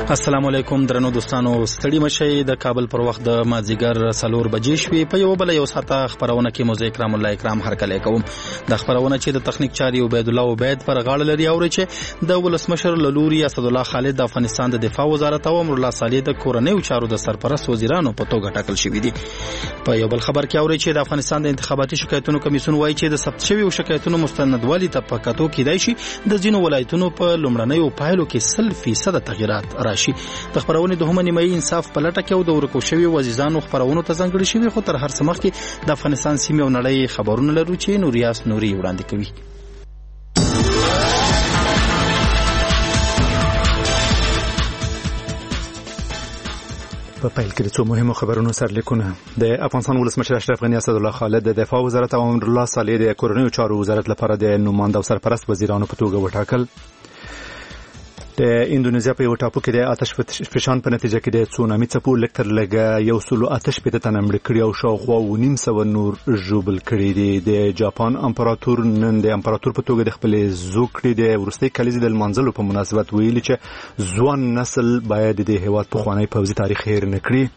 السلام علیکم درنو دوستانو، ستړي مشئ. د کابل پر وخت د مازیګر 4 بجې شوې. په یو بل یو ساعته خبرونه کې موزه کرام الله اکرام هرکلی کوم. د خبرونه چې د تخنیک چاري عبید الله عبید پر غاړه لري، او چې د ولسمشر لوري اسد الله خالد د افغانستان د دفاع وزارت او امر الله صالح د کورنیو چارو د سرپرست وزیرانو په توګه ټاکل شوی دي. په یو بل خبر کې اوري چې د افغانستان د انتخاباتي شکایتونو کمیسیون وایي چې د ثبت شویو شکایتونو مستندوالي ته په کتو کېدای شي د ځینو ولایتونو په لومړنیو پایلو کې 100% تغیرات راشي. د خبرونه د هم نیمه انصاف په لټه کې او د ورکو شوی وزیزانو خبرونه ته ځانګړي شوی، خو تر هر څه مخکې د افغانستان سیمه او نړۍ خبرونه لرو چې نوریاس نوري وړاندې کوي. په پیل کې د څو مهمو خبرونو سرلیکونه. د افغانستان ولسمشر اشرف غنی اسد الله خالد د دفاع وزارت او امر الله صالح د کورنیو چارو وزارت لپاره د نوماند او سرپرست وزیرانو په توګه وټاکل. د اندونیزیا په یو ټاپو کې د آتش فشان په نتیجه کې د تسونامي څپو لکتر لګه 108 تنه مړه کړي او شاوخوا 900 نور ژوبل کړي دي. د جاپان امپراتور نن د امپراتور په توګه د خپل زوکړې د ورستۍ کلیزې د لمانځلو په مناسبت ویلي چې ځوان نسل باید د هیواد په خوانی پوځي تاریخ هیر نه کړي.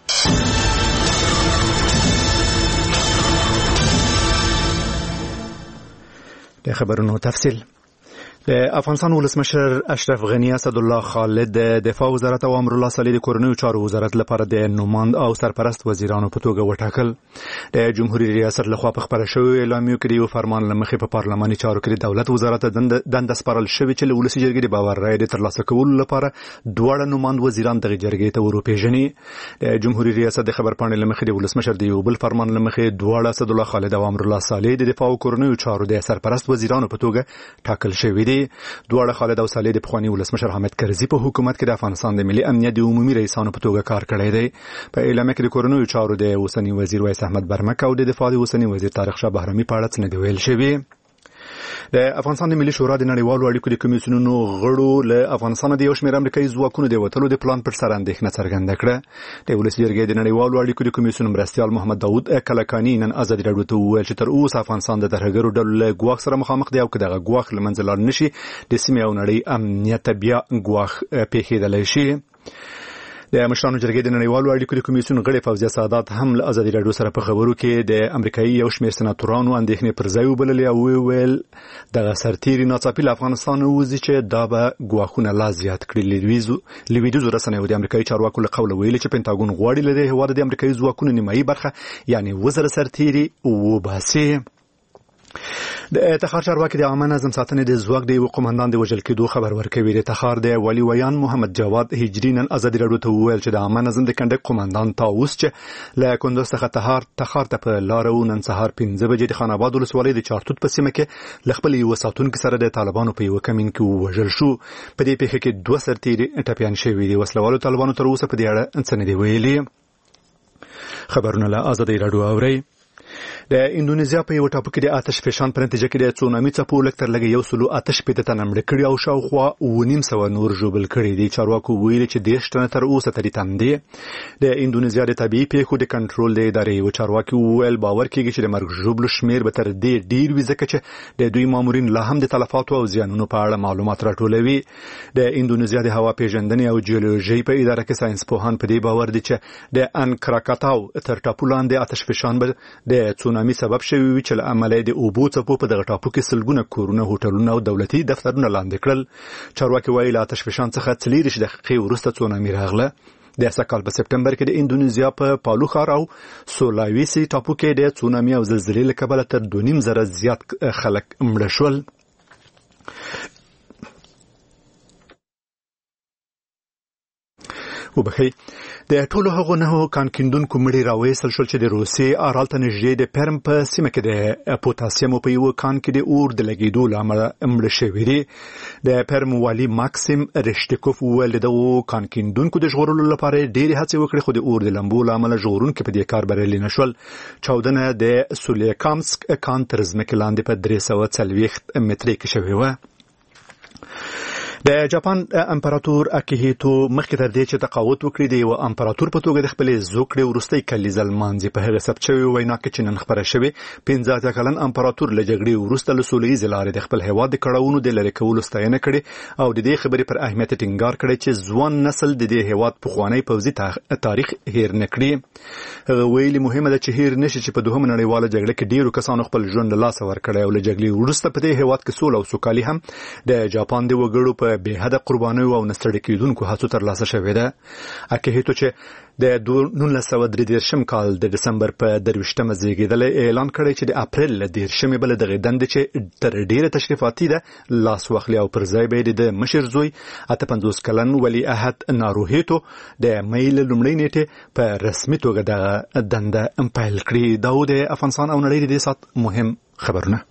د خبرونو تفصیل. د افغانستان ولسمشر اشرف غنی اسد الله خالد د دفاع وزارت او امر الله صالح د کورنیو چارو وزارت لپاره د نوماند او سرپرست وزیرانو په توګه وټاکل. د جمهوریت ریاست لخوا په خبره شوی اعلامیه کې یو فرمان لمخې په پارلماني چارو کې د دولت وزارت دند سپارل شوی چې ولسی جرګې د باور رائے د ترلاسه کولو لپاره دواړه نوماند وزیران دغه جرګې ته وروپیژني. د جمهوریت ریاست د خبرپاڼې لمخې د ولسمشر د یو بل فرمان لمخې دواړه اسد الله خالد او امر الله صالح د دفاع او کورنیو چارو د سرپرست وزیرانو په توګه ټاکل شوی دي. دواړه خالد او صالح د پخوانی ولسمشر حامد کرزي په حکومت کې د افغانستان د ملي امنیت د عمومي رئیسانو په توګه کار کړی دی. په اعلامیه کې د کورنیو چارو د اوسنی وزیر وایس احمد برمک او د دفاع د اوسنی وزیر طارق شاه بهرامي په اړه څه نه دی ویل شوی. د افغانستان د ملي شورا د نړیوالو اړیکو د کمیسیونونو غړو له افغانستان د یو شمېر امریکایي ځواکونو د وټلو د پلان پر سر اندېښنه څرګنده کړه. د ولسي جرګې د نړیوالو اړیکو د کمیسیون مرستیال محمد داوود کلکاني نن ازادي راډیو ته وویل چې تر اوسه افغانستان د ترهګرو ډلو له ګواښ سره مخامخ دی او که دغه ګواښ له منځه لاړ نشي د سیمې او نړۍ امنیت بیا ګواښ پیښیدلی شي. د مشرانو جرګې د نړیوالو اړیکو د کمیسیون غړي فوزیه سعادت هم له ازادي راډیو سره په خبرو کې د امریکایي یو شمېر سناتورانو اندېښنې پر ځای وبللې او ویل دغه سرتیري ناڅاپي له افغانستان ووځي چې دا به ګواښونه لا زیات کړي. لویدیځو رسنیو د امریکایي چارواکو له قوله ویلي چې پنټاګون غواړي له دې هېواده د امریکایي ځواکونو نیمایي برخه یعنې 1000 سرتیري وباسي. د تخار چارواکي د عامه نظم ساتنې د ځواک د یو قومندان د وژل کېدو خبر ورکوي. د تخار د ولی ویان محمد جواد هجری نن ازادي راډیو ته وویل چې د عامه نظم د کنډک قومندان طاووس چې له کندوز څخه تخار ته په لاره و نن سهار 5 بجې د خان آباد ولسوالۍ د چارتوت په سیمه کې له خپل یو ساتونکي سره د طالبانو په یو کمین کې وژل شو. په دې پیښه کې 2 سرتیري ټپیان شوي دي. وسلوالو طالبانو تر اوسه په دې اړه څه نه دی ویلي. خبرونه له ازادي راډیو اورئ. د اندونیزیا په یو ټاپو کې د آتش فشان په نتیجه کې د تسونامي څپو لکتر لګي 108 تنه مړه کړي او شاوخوا 900 نور ژوبل کړي دي. چارواکو ویلي چې 10 تنه تر اوسه ترې تم دي. د اندونیزیا د طبيعي پیښو د کنټرول د ادارې و چارواکي ویل باور کیږي چې د مرګ ژوبل شمیر به تر دې ډیر وي ځکه چې د دوی مامورین لا هم د تلفاتو او زیانونو په اړه معلومات راټولوي. د اندونیزیا د هوا پیژندنې او جیولوژي په اداره کې ساينس پوهان په دې باور دي چې د انکراکاتاو تر ټاپو لاندې آتش فشان به د تسونامي سبب شوی وي چې له امله د اوبو څپو په دغه ټاپو کې سلګونه کورونه، هوټلونه او دولتي دفترونه لاندې کړل. چارواکي وایي له آتش فشان څخه 40 دقیقې وروسته تسونامي راغله. د سکهال په سپټمبر کې د اندونیزیا په پالو ښار او سولاویسي ټاپو کې د تسونامي او زلزلې له کبله تر 2.5 زیات خلک مړه شول. وبخي د ټولو هغو نه کانکیندونکو مړي راوېستل شول چې د روسیې ارال ته نږدې د پرم په سیمه کې د پوتاسیم په یو کان کې د اور د لګېدو له امله مړه شوي دي. د پرم والي ماکسیم رشټیکوف وویل دغه کانکیندونکو د ژغورلو لپاره ډېرې هڅې وکړې خو د اور د لمبو له امله ژغورونکي په دې کار بریالي نه شول. چاودنه د سولیکامسک کان تر ځمکې لاندې په 340 مترۍ کې شوې وه. د جاپان امپراتور اکیهیتو مخکې تر دې چې تقاعد وکړي د یو امپراتور په توګه د خپل زوکړې وروستۍ کلیزه لمانځي په هغه ثبت شوی وینا کې چې نن خبره شوې 15 کلن امپراتور له جګړې وروسته له سولهییز لارې د خپل هیواد د کړاوونو د لری کولو ستاینه کړې او د دې خبرې پر اهمیت ټینګار کړی چې ځوان نسل د دې هیواد پخوانی پوځي تاریخ هیر نه کړي. هغه ویلي مهمه ده چې هیر نشي چې په دوهمه نړیواله جګړه کې ډیرو کسانو خپل ژوند له لاسه ورکړی او له جګړې وروسته په دې هیواد کې سوله او سوکالي هم د جاپان د وګړو په بېحده قربانیو او نستړي کېدونکو هڅو ترلاسه شوې ده. اکیهیتو چې د 1933 کال د دسمبر په 23مه زیږیدل اعلان کړی چې د اپریل ل 10مه بل دغه دند چې تر ډیره تشریفاتي ده لاس واخلي او پر ځای به د مشر زوی 58 کلن ولی عهد ناروهیتو د میل لومړی نیټه په رسمي توګه د دند امپایل کړی. داود افغانستان او نړۍ د سات مهم خبرونه.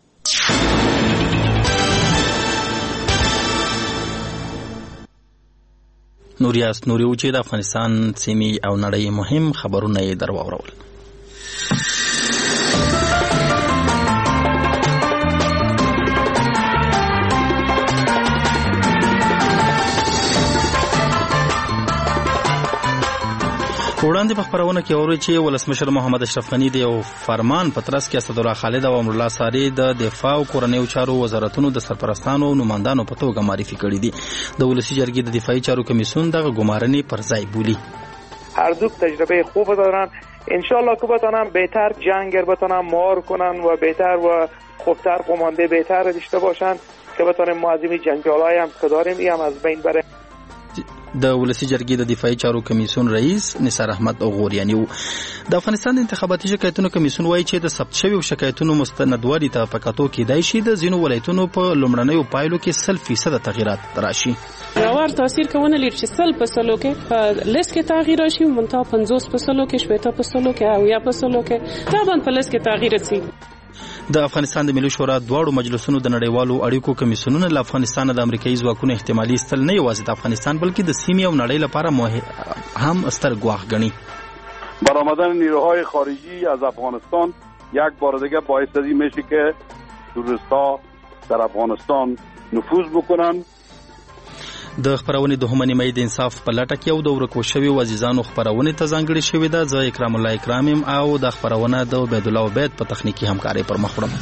نوریاست نوری چې د افغانستان سیمې او نړۍ مهم خبرونه یې درواورول. وړاندې په خبرونه کې اوري چې ولسمشر محمد اشرف غنی د یو فرمان په ترڅ کې اسدالله خالد او امرالله صالح د دفاع او کورنیو چارو وزارتونو د سرپرستانو او نمائندانو په توګه معرفي کړي دي. د ولسی جرګې د دفاعي چارو کمیسیون د گمارنې پر ځای بولی. هر دو تجربه خوب دارن. انشالله که بتونن بهتر جنگ بتونن مار کنن و بهتر و خوبتر قمانده بهتر داشته باشن که بتونن معظم جنگجوهای هم که داریم این هم از بین بره. د ولسی جرګې د دفاعي چارو کمیسیون رئیس نثار احمد غوریانی د افغانستان د انتخاباتي شکایتونو کمیسیون وایي چې د ثبت شویو شکایتونو مستندوالي ته په کتو کېدای شي د ځینو ولایتونو په لومړنیو پایلو کې 100% تغیرات راشي. ژور تاثیر کوونه لري چې 100% کې په لیست کې تغییر راشي، منتها 50% کې 70% کې او 10% کې طبعا په لیست کې تغییر راسي. د افغانستان د ملي شورا دواړو مجلسونو د نړیوالو اړیکو کمیسیونونه له افغانستان د امریکایي ځواکونو احتمالي استل نه یوازې د افغانستان بلکې د سیمې او نړۍ لپاره هم ستر ګواښ ګڼي. برآمدن نیروهای خارجی از افغانستان یک بار دیگه باعث این میشه که توریست‌ها در افغانستان نفوذ بکنن. د خبرونې د همنی مې د انصاف په لټه کې او د ورکو شوی عزیزانو خبرونه ته ځانګړي شوی ده. زه اکرام الله اکرامم او د خبرونه د عبد الله عبید په تخنیکی همکاري پر مخ وړم.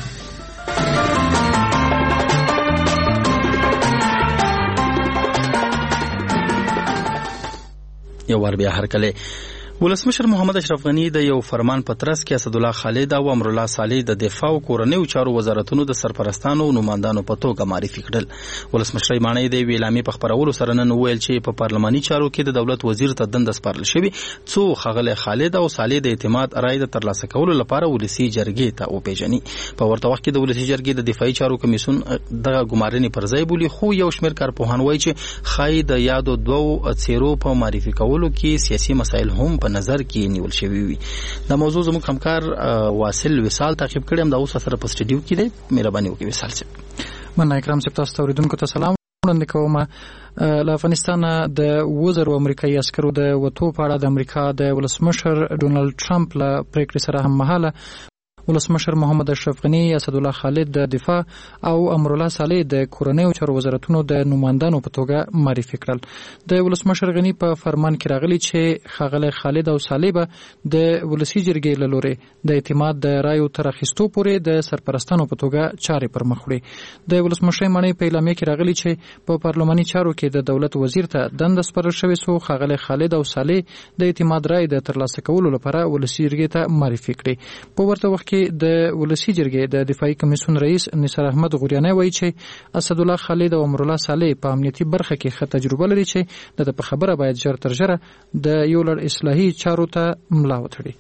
یو ور بیا هر کله ولسمشر محمد اشرف غنی د یو فرمان په ترڅ کې اسدالله خالد او امرالله صالح د دفاع او کورنیو چارو وزارتونو د سرپرستانو او نمائندانو په توګه معرفي کړل. ولسمشر معنی د ویلامي په خبرولو سره نن ویل چې په پارلماني چارو کې د دولت وزیر ته دند سپارل شوی څو خغله خالد او صالح د اعتماد رائے د ترلاسه کولو لپاره ولسی جرګې ته وپیژني. په ورته وخت کې د ولسی جرګې د دفاعي چارو کمیسیون د ګمارنې پر ځای بولی، خو یو شمېر کارپوهان وایي چې خای د یادو دوو څیرو په معرفي کولو کې سیاسي مسایل هم په نظر کې نیول شوی وي. دا موضوع زموږ همکار واصل وصال تعقیب کړی هم دا اوس سره په سټډیو کې دی. مهرباني وکړئ وصال صاحب. مننه اکرام صاحب، تاسو ته اوریدونکو ته سلام وړاندې کوم. له افغانستان د 2000 امریکایي عسکرو د وټو په اړه د امریکا د ولسمشر ډونالد ټرمپ له پریکړې سره هم مهاله ولسمشر محمد اشرف غنی، اسدالله خالد د دفاع او امرالله صالح د کورنیو چارو وزارتونو د نمائندانو په توګه معرفي کړل. د ولسمشر غنی په فرمان کې راغلی چې خاغله خالد او صالح به د ولسی جرګې له لوري د اعتماد د رایو تر اخیستو پورې د سرپرستانو په توګه چارې پر مخ وړي. د ولسمشر معنی په اعلامیه کې راغلی چې په پارلماني چارو کې د دولت وزیر ته دند سپارل شوی سو خاغله خالد او صالح د اعتماد رای د ترلاسه کولو لپاره ولسی جرګې ته معرفي کړي. په ورته وخت د ولسی جرګې د دفاعي کمیسیون رئیس نثار احمد غوریانی وایي چې اسدالله خالد او امرالله صالح په امنیتي برخه کې ښه تجربه لري چې د په خبره باید ژر تر ژره د یو لړ اصلاحي چارو ته ملا وتړي.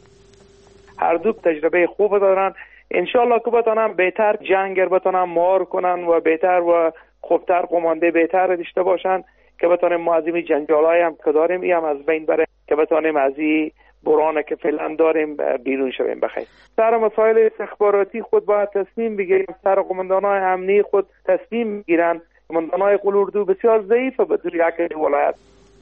هر دو تجربه خوب دارن. انشالله که بتونن بهتر جنگ بتونن مار کنن و بهتر و خوبتر قمانده بهتر داشته باشن که بتونیم معظم جنگجوهای هم که داریم این هم از بین بره، که بتونیم از این برانه که فعلا داریم بیرون شویم. بخیر سر مسائل استخباراتی خود باید تصمیم بگیریم، سر قماندانای امنی خود تصمیم بگیرن. قماندانای قلوردو بسیار ضعیفه به طور یک ولایت.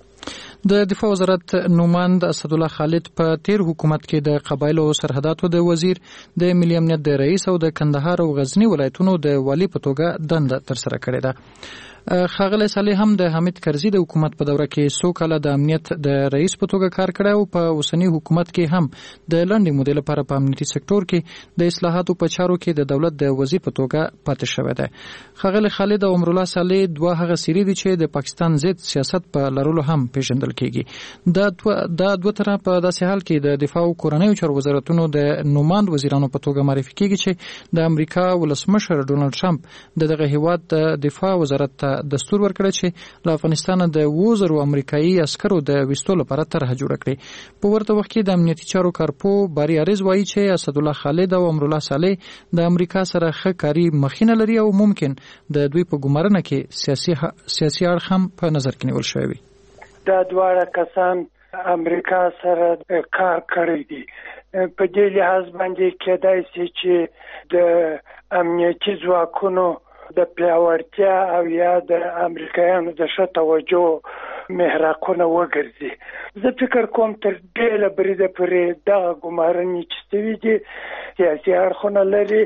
د دفاع وزارت نوماند اسدالله خالد په تیر حکومت کې د قبایلو او سرحداتو د وزیر، د ملي امنیت د رئیس او د کندهار او غزنی ولایتونو د والی په توګه دنده تر سره کړې ده. ښاغلی صالح هم د حامد کرزي د حکومت په دوره کې څو کاله د امنیت د رئیس په توګه کار کړی او په اوسني حکومت کې هم د لنډې مودې لپاره په امنیتي سکتور کې د اصلاحاتو په چارو کې د دولت د وزیر په توګه پاتې شوی دی. ښاغلی خالد عمرالله صالح دوه هغه څیرې دي چې د پاکستان ضد سیاست په لرلو هم پیژندل کیږي. دا دوه تنه په داسې حال کې د دفاع او کورنیو چارو وزارتونو د نوماند وزیرانو په توګه معرفي کیږي چې د امریکا ولسمشر ډونالد ټرمپ دغه هیواد د دفاع وزارت ته دستور ورکړی چې له افغانستان د 2000 امریکایي عسکرو د ویستلو لپاره طرح جوړه کړي. په ورته وخت کې د امنیتي چارو کارپو باری عارض وایي چې اسدالله خالد او عمرالله صالح د امریکا سره ښه کاري مخینه لري او ممکن د دوی په ګمارنه کې سیاسي اړخ هم په نظر کې نیول شوی وي. دا دواړه کسان امریکا سره کار کړی دي. په دې لحاظ باندې کېدای شي چې د امنیتي ځواکونو د پیاوړتیا او یا د امریکایانو د ښه توجه محراقونه وګرځي. زه فکر کوم تر ډېره بریده پورې دغه ګمارنې چې شوي دي سیاسي اړخونه لري.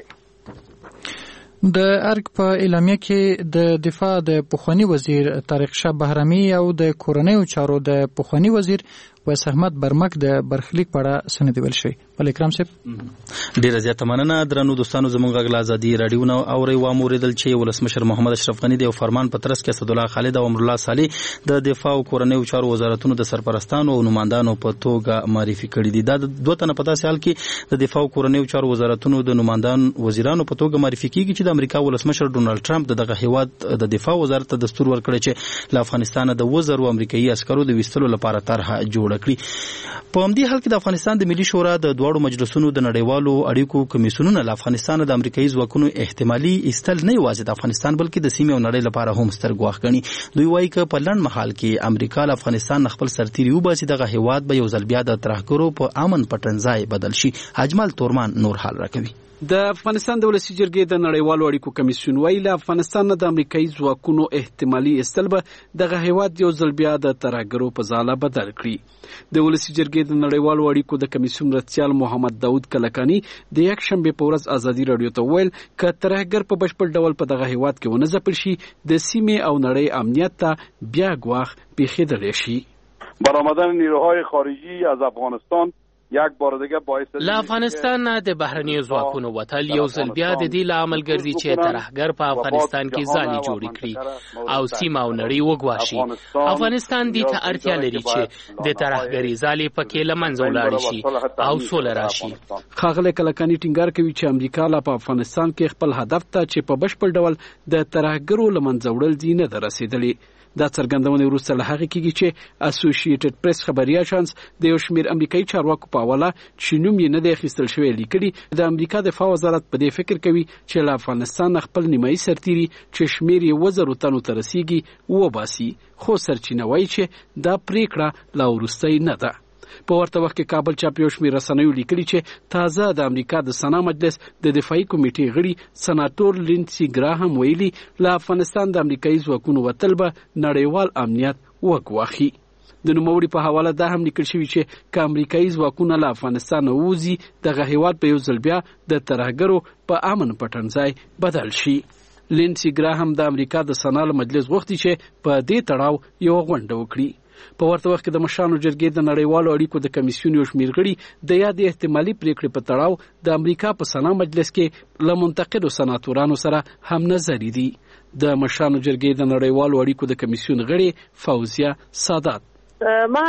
د ارګ په اعلامیه کې د دفاع د پخوانی وزیر طارق شاه بهرامي او د کورنیو چارو د پخوانی وزیر ویس احمد برمک د برخلیک په اړه سند ویل شوی. ول اکرام صاحب ډیره زیاته مننه. درنو دوستانو زموږ غږ ازادي رادیو نو اوري و موریدل چې ولسمشر محمد اشرف غنی د فرمان په ترڅ کې اسدالله خالد او عمرالله صالح د دفاع او کورنیو چارو وزارتونو د سرپرستانو او نمائندانو په توګه معرفي کړي دي. دا دوه تنه په داسې حال کې د دفاع او کورنیو چارو وزارتونو د نمائندان وزیرانو په توګه معرفي کیږي چې د امریکا ولسمشر ډونالد ټرمپ دغه هیواد د دفاع وزارت ته دستور ورکړی چې له افغانستان د 2000 امریکایي عسکرو د ویستلو لپاره طرح جوړ کړي. په همدې حال کې د افغانستان د ملي شورا د دواړو مجلسونو د نړیوالو اړیکو کمیسیونونه له افغانستان د امریکایي ځواکونو احتمالي ایستل نه یوازې د افغانستان بلکې د سیمې او نړۍ لپاره هم ستر ګواښ ګڼي. دوی وایي چې په لنډ مهال کې امریکا له افغانستان خپل سرتیري وباسي دغه هیواد به یو ځل بیا د ترهګرو په امن پټنځای بدل شي. اجمل تورمان نور حال راکوي. د افغانستان د ولسی جرګې د نړیوالو اړیکو کمیسیون ویلي له افغانستان د امریکایي ځواکونو احتمالي ایستل به دغه هیواد یو ځل بیا د ترهګرو په ځاله بدل کړي. د ولسی جرګې د نړیوالو اړیکو د کمیسیون رئیس محمد داود کلکانی د یک شنبه په ورځ ازادي رادیو ته ویل ک ترهګر په بشپړ ډول په دغه هیواد کې ونه ځپل شي د سیمې او نړۍ امنیت ته بیا ګواښ پیښیدلی شي. برآمدن نیروهای خارجی از افغانستان یک بار دیگه باعث له افغانستان نه د بهرنیو ځواکونو وتل یو ځل بیا د دې لامل ګرځي چې ترهګر په افغانستان کې ځالې جوړې کړي او سیمه او نړۍ وګواښي. افغانستان دې ته اړتیا لري چې د ترهګري ځالې پکې له منځه ولاړ شي او سوله راشي. ښاغلی کلکاني ټینګار کوي چې امریکا لا په افغانستان کې خپل هدف ته چې په بشپړ ډول د ترهګرو له منځه وړل دي نه ده رسېدلي. دا څرګندونه وروسته له هغې کېږي چې اسوسییټډ پریس خبري اژانس د یو شمېر امریکایي چارواکو په حواله چې نوم یې نه دی اخیستل شوی لیکلي د امریکا دفاع وزارت په دې فکر کوي چې له افغانستان خپل نیمایي سرتیري چې شمېر یې 1000 تنو ته رسیږي وباسي. خو سرچینه وایي چې دا پریکړه لا وروستۍ نه ده. په ورته وخت کې کابل چاپ یو شمېر رسنیو لیکلي چې تازه د امریکا د سنا مجلس د دفاعي کمیټې غړي سناتور لینسي ګراهم ویلي له افغانستان د امریکایي ځواکونو وتل به نړیوال امنیت وګواښي. د نوموړي په حواله دا هم لیکل شوي چې که امریکایي ځواکونه له افغانستان ووځي دغه هیواد به یو ځل بیا د ترهګرو په امن پټنځای بدل شي. لینسي ګراهم د امریکا د سنا مجلس غوښتي چې په دې تړاو یو غونډه وکړي. په ورته وخت کې د مشرانو جرګې د نړیوالو اړیکو د کمیسیون یو شمېر غړي د یادې احتمالي پریکړې په تړاو د امریکا په سنا مجلس کې له منتقدو سناتورانو سره هم نظري دي. د مشرانو جرګې د نړیوالو اړیکو د کمیسیون غړي فوزیه سادات ما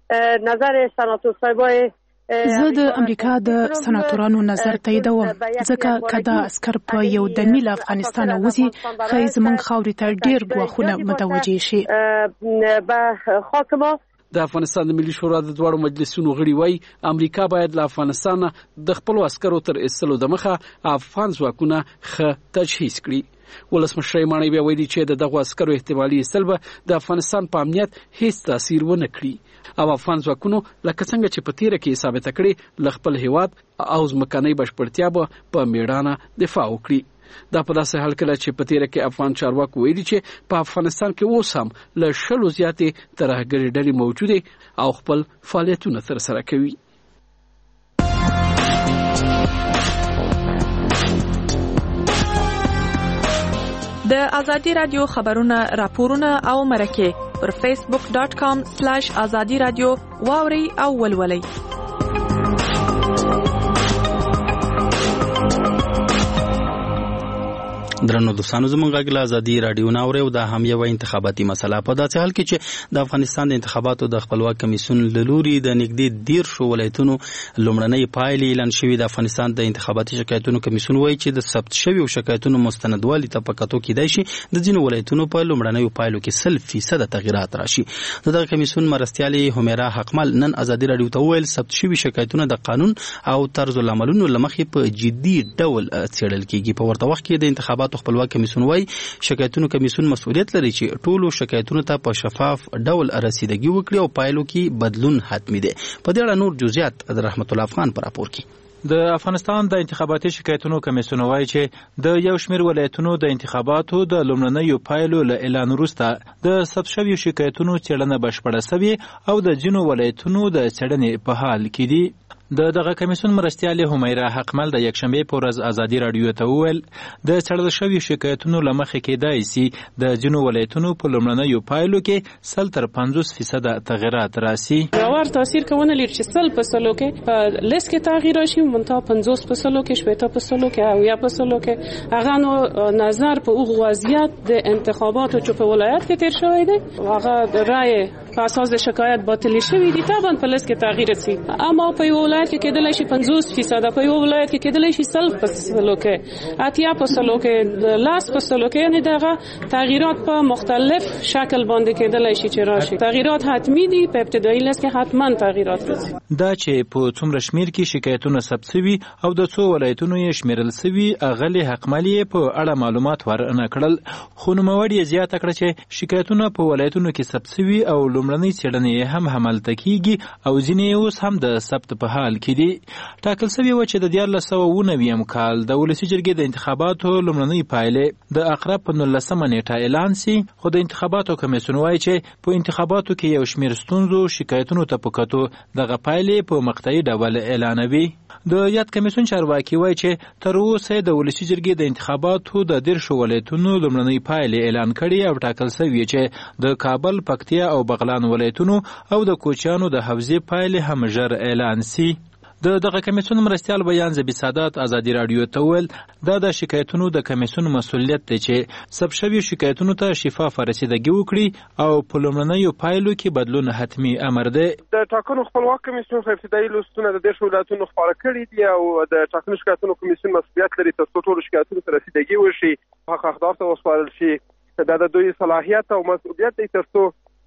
نظر سناتور صاحبای زه د امریکا د سناتورانو نظر تاییدوم ځکه که دا عسکر په یو دمي له افغانستانه وځي ښایي زموږ خاورې ته ډېر ګواښونه متوجه شي. د افغانستان د ملي شورا د دواړو مجلسونو غړي وایي امریکا باید له افغانستان د خپلو عسکرو تر ایستلو دمخه افغان ځواکونه ښه تجهیز کړي. ولسمشر ماڼۍ بیا ویلي چې د دغو عسکرو احتمالي ایستل به د افغانستان په امنیت هیڅ تاثیر ونه کړي او افغان ځواکونو لکه څنګه چې په تیره کې ثابته کړې له خپل هیواد او ځمکنۍ بشپړتیا به په میړانه دفاع وکړي. دا په داسې حال کې چې په تیره کې افغان چارواکو ویلي چې په افغانستان کې اوس هم له 100 زیاتې ترهګرې ډلې موجودې او خپل فعالیتونه ترسره کوي. د ازادي رادیو خبرونه راپورونه او مرکه پر facebook.com/azadi radio واوري او ولولئ. درنو دوستانو زموږ غږ له ازادي رادیو ناوړي او دا هم یو انتخاباتي مسله په داسې حال کې چې د افغانستان د انتخاباتو د خپلواک کمیسیون له لوري د نږدې 13 ولایتونو لومړنۍ پایلې اعلان شوې. د افغانستان د انتخاباتي شکایتونو کمیسیون وایي چې د ثبت شویو شکایتونو مستندوالي ته په کتو کېدای شي د ځینو ولایتونو په لومړنیو پایلو کې 100% تغیرات راشي. دغه کمیسیون مرستیالي همیرا حقمل نن ازادي رادیو ته وویل ثبت شوي شکایتونه د قانون او طرز العملونو له مخې په جدي ډول څېړل کېږي. په ورته وخت کې د انتخاباتو خپلواک کمیسیون وايي شکایتونو کمیسیون مسؤلیت لري چې ټولو شکایتونو ته په شفاف ډول رسیدګي وکړي او پایلو کې بدلون حتمي دی. په دې اړه نور جزئیات د رحمت الله افغان پر راپور کې. د افغانستان د انتخاباتي شکایتونو کمیسیون وايي چې د یو شمېر ولایتونو د انتخاباتو د لومړنیو پایلو له اعلان وروسته د ثبت شویو شکایتونو څېړنه بشپړه شوې او د ځینو ولایتونو د څېړنې په حال کې دي. دغه کمیسیون مرستیالي همیرا حقمل د یکشنبه په ورځ ازادي رادیو ته وویل د څېړل شویو شکایتونو له مخې کېدای شي د ځینو ولایتونو په لومړنیو پایلو کې 100-50% تغیرات راسي. ژور تاثیر کوونه لري چې 100% کې لیست کې تغییر راشي، منتها 50% کې 70% کې او 10% کې هغه نو نظر په او وضعیت د انتخاباتو چې په ولایت کې تیر شوی دی هغه رائے په اساس د شکایت باطل شوی دی طبعا په لیست کې تغییر راسي. اما په ولایت کې کېدلی شي 50%، په یو ولایت کې کېدلی شي 100% کې 80% کې 10% کې، یعنی دغه تغییرات په مختلف شکل باندې کېدلی شي چې راشي. تغییرات حتمی دي، په ابتدایي لیست کې حتما تغییرات راځي. دا چې په څومره شمیر کې شکایتونه ثبت شوي او د څو ولایتونو یې شمیرل شوي اغلي حقملي په اړه معلومات ورنه کړل، خو نوموړي زیاته کړه چې شکایتونه په ولایتونو کې ثبت شوي او لومړنۍ څېړنې هم همالته کیږي او ځینې اوس هم د ثبت په حال کې دي. ټاکل شوی و چې د 1999 کال د ولسي جرګې د انتخاباتو لومړنۍ پایلې د اقرب په 19 نیټه اعلان شي، خو د انتخاباتو کمیسیون وايي چې په انتخاباتو کې یو شمېر ستونزو شکایتونو ته په کتو دغه پایلې په مقطعي ډول اعلانوي. د یاد کمیسیون چارواکي وايي چې تر اوسه د ولسي جرګې د انتخاباتو د 13 ولایتونو لومړنۍ پایلې اعلان کړي او ټاکل شوی چې د کابل، پکتیا او بغلان ولایتونو او د کوچیانو د حوزې پایلې هم ژر اعلان شي. دغه کمیسیون مرستیال بیان زبی سادات ازادي رادیو ته ویل دا د شکایتونو د کمیسیون مسؤلیت دی چې ثبت شویو شکایتونو ته شفاف رسیدګي وکړي او په لومړنیو پایلو کې بدلون حتمی امر دی. د ټاکنو خپلواک کمیسیون ابتدایي لوستونه د 10 ولایتونو خپاره کړي دي او د ټاکنو شکایتونو کمیسیون مسؤلیت لري تر څو ټول شکایتونو ته رسیدګي وشي، حقدار ته وسپارل شي. دا د دوی صلاحیت او مسؤلیت دی تر څو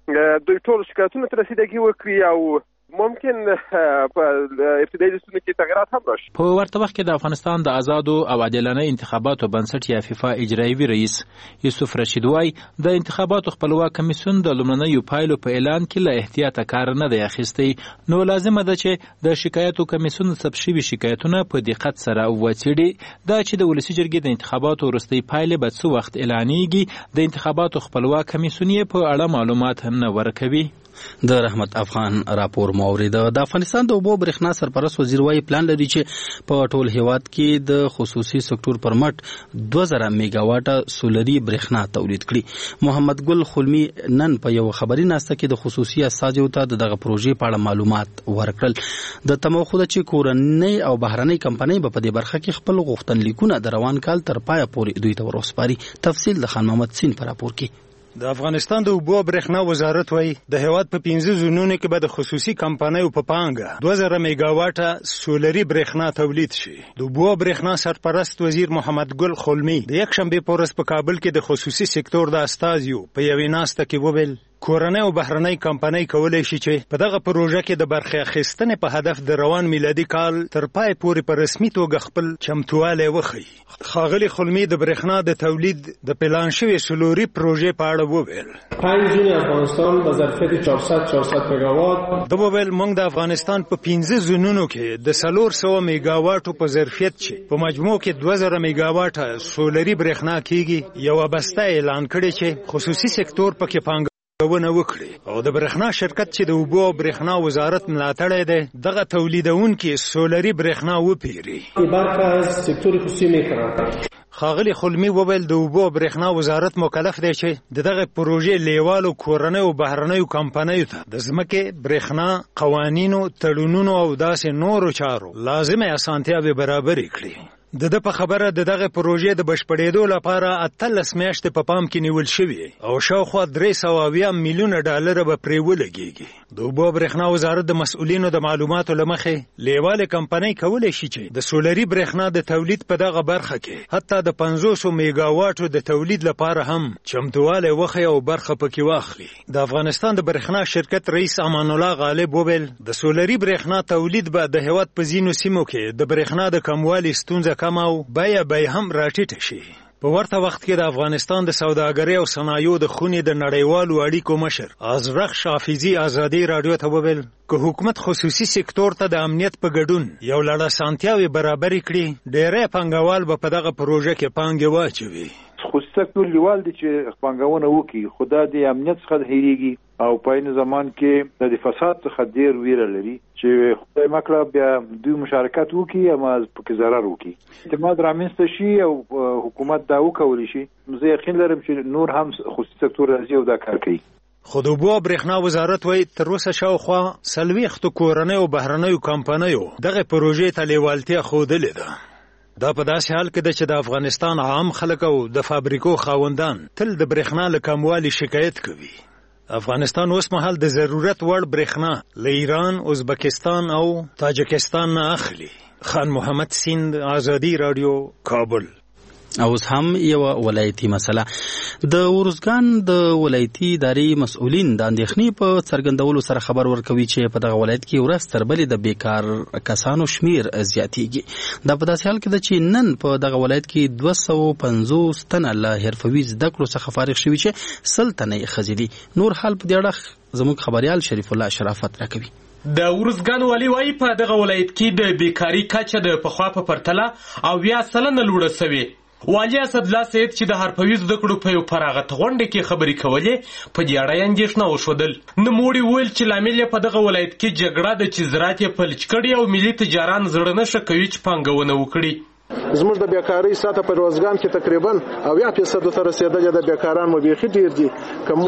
دوی ټول شکایتونو ته رسیدګي وکړي او ممکن په ابتدایي لستونو کې تغیرات هم راشي. په ورته وخت کې د افغانستان د آزادو او عادلانه انتخاباتو بنسټ یا فیفا اجرایوي رئیس یوسف رشید وای د انتخاباتو خپلواک کمیسیون د لومړنیو پایلو په اعلان کې له احتیاطه کار نه دی اخیستی، نو لازمه ده چې د شکایتو کمیسیون ثبت شوي شکایتونه په دقت سره وڅېړي. دا چې د ولسي جرګې د انتخاباتو وروستۍ پایلې به څه وخت اعلانېږي، د انتخاباتو خپلواک کمیسیون یې په اړه معلومات نه ورکوي. د رحمت افغان راپور مورید. د افغانستان د اوبو برېښنا سرپرست وزیر وايي پلان لري چې په ټول هیواد کې د خصوصي سکتور پر مټ 2000 میگاواټه سولري برېښنا تولید کړي. محمد ګل خلمی نن په یو خبري ناسته کې د خصوصي اساجو ته دغه پروژې په اړه معلومات ورکړل. د تموخه چې کورنۍ او بهرنۍ کمپنۍ په دې برخه کې خپل غوښتنلیکونه د روان کال تر پایه پورې دوی ته ورسپاري. تفصیل د خان محمد سین پر راپور کې. د افغانستان د اوبو برېښنا وزارت وايي د هیواد په 15 زونونو کې به د خصوصي کمپنیو په پانګه 2000 میگاواټه سولري برېښنا تولید شي. د اوبو برېښنا سرپرست وزیر محمد ګل خلمی د یکشنبه په ورځ په کابل کې د خصوصي سکتور د استازیو په یوې ناسته کې وویل کورنۍ او بهرنۍ کمپنۍ کولای شي چې په دغه پروژه کې د برخه اخیستنې په هدف د روان میلادي کال تر پای پورې په رسمي توګه خپل چمتوالی وښیي. ښاغلي خلمی د برېښنا د تولید د پلان شوي سولري پروژې په اړه وویل 5 زون افغانستان به ظرفیت 400 میگاوات د وویل موږ د افغانستان په 15 زونونو کې د 400 میگاواټو په ظرفیت چې په مجموع کې 2000 میگاواټه سولري برېښنا کیږي یو بسته اعلان کړی چې خصوصي سکتور پکې پانګه پانګونه وکړي او د برېښنا شرکت چې د اوبو او برېښنا وزارت ملاتړی دی دغه تولیدونکي سولري برېښنا وپیري. ښاغلي خلمي وویل د اوبو او برېښنا وزارت مکلف دی چې دغه پروژې لیوالو کورنیو او بهرنیو کمپنیو ته د ځمکې برېښنا قوانینو تړونونو او داسې نورو چارو لازمه اسانتیاوې برابرې کړي. د په خبره دغه پروژې د بشپړېدو لپاره 18 میاشتې په پام کې نیول شوې او شاوخوا 300 میلیونه ډالر به پرې ولګېږي. د اوبو او برېښنا وزارت د مسؤلینو د معلوماتو له مخې لیوالې کمپنۍ کولی شي چې د سولري برېښنا د تولید په دغه برخه کې حتی د 500 میګاواټو د تولید لپاره هم چمتووالی وښیي او برخه پکې واخلي. د افغانستان د برېښنا شرکت رئیس امان الله غالب وویل د سولري برېښنا تولید به د هېواد په ځینو سیمو کې د برېښنا د کموالي ستونزه کم او بیه هم راټیټه شي. په ورته وخت کې د افغانستان د سوداګرۍ او صنایعو د خونې د نړیوالو اړیکو مشر ازرق شافیزي ازادي رادیو ته وویل که حکومت خصوصي سکتور ته د امنیت په ګډون یو لړ اسانتیاوې برابرې کړي ډېری پانګوال به په دغه پروژه کې پانګې واچوي. خصوصي سکتور لیوال دي چې پانګونه وکړي خو دا د امنیت څخه هېرېږي او په عین زمان کې د فساد څخه ډېر ویره لري چې خدای مکړه بیا دوی مشارکت وکړي اما پکې ضرر وکړي. اعتماد رامنځته شي او حکومت دا وکولی شي. زه یقین لرم چې نور هم خصوصي سکتور راځي او دا کار کوي. خو د اوبو او برېښنا وزارت وایي تر اوسه شاوخوا 40 کورنیو او بهرنیو کمپنیو دغه پروژې ته لیوالتیا ښودلې ده. دا په داسې حال کې ده چې د افغانستان عام خلک او د فابریکو خاوندان تل د برېښنا له کموالي شکایت کوي. افغانستان اوس مهال د ضرورت وړ برېښنا له ایران، ازبکستان او تاجکستان نه اخلي. خان محمد سیند، آزادی رادیو، کابل. اوس هم یو ولایتي مسله. د ورزګان د ولایتي ادارې مسؤلین د اندېښنې په څرګندولو سره خبر ورکوي چې په دغه ولایت کې ورځ تر بلې د بیکار کسانو شمیر زیاتېږي. دا په داسې حال کې ده چې نن په دغه ولایت کې 250 تنه له حرفوي زده کړو څخه فارغ شوي چې 100 تنه یې ښځې دي. نور حال په دې اړه زموږ خبریال شریف الله شرافت راکوي. د ورزګان والي وايي په دغه ولایت کې د بیکاری کچه د پخوا په پرتله 80% لوړه شوې. والي اسدالله سید چې د حرفوي زده کړو په یو فراغت غونډه کې خبرې کولې په دې اړه یې اندېښنه وښودل. نوموړي وویل چې لامل یې په دغه ولایت کې جګړه ده چې زراعت یې فلج کړي او ملي تجاران زړه نه ښه کوي چې پانګونه وکړي. زموږ د بیکاری سطح په روزګان کې تقریبا 80% ته رسیدلې ده. بیکاران مو بیخي ډیر دي. کوم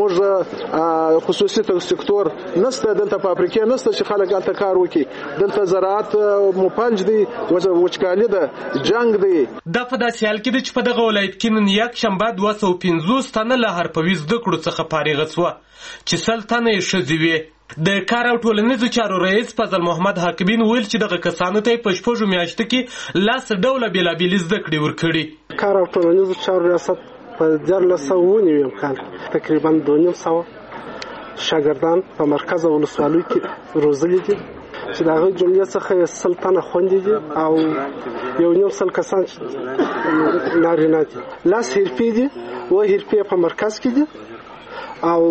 موږ خصوصي سکتور نسته دلته، فابریکې نسته چې خلک هلته کار وکړي. دلته زراعت مو فلج دی، وچکالي ده، جنگ دی. دا په داسې حال کې ده چې په دغه ولایت کې نن یکشنبه 250 تنه له حرفوي زده کړو څخه فارغه شوه چې 100 تنه یې ښځې وې. د کار او ټولنیزو چارو رئیس فضل محمد حاکمین ویل چې دغه کسانو ته په 6 میاشتو کې 10 ډوله بېلابېلې زده کړې ورکړي. کار او ټولنیزو چارو ریاست په 1999 کال تقریبا 200 شاګردان په مرکز او ولسوالیو کې روزلي دي چې د هغوی جملې څخه 100 تنه خوندې دي او 1.5 کسان نارینه دي. 10 حرفې دي، 2 حرفې په مرکز کې دي او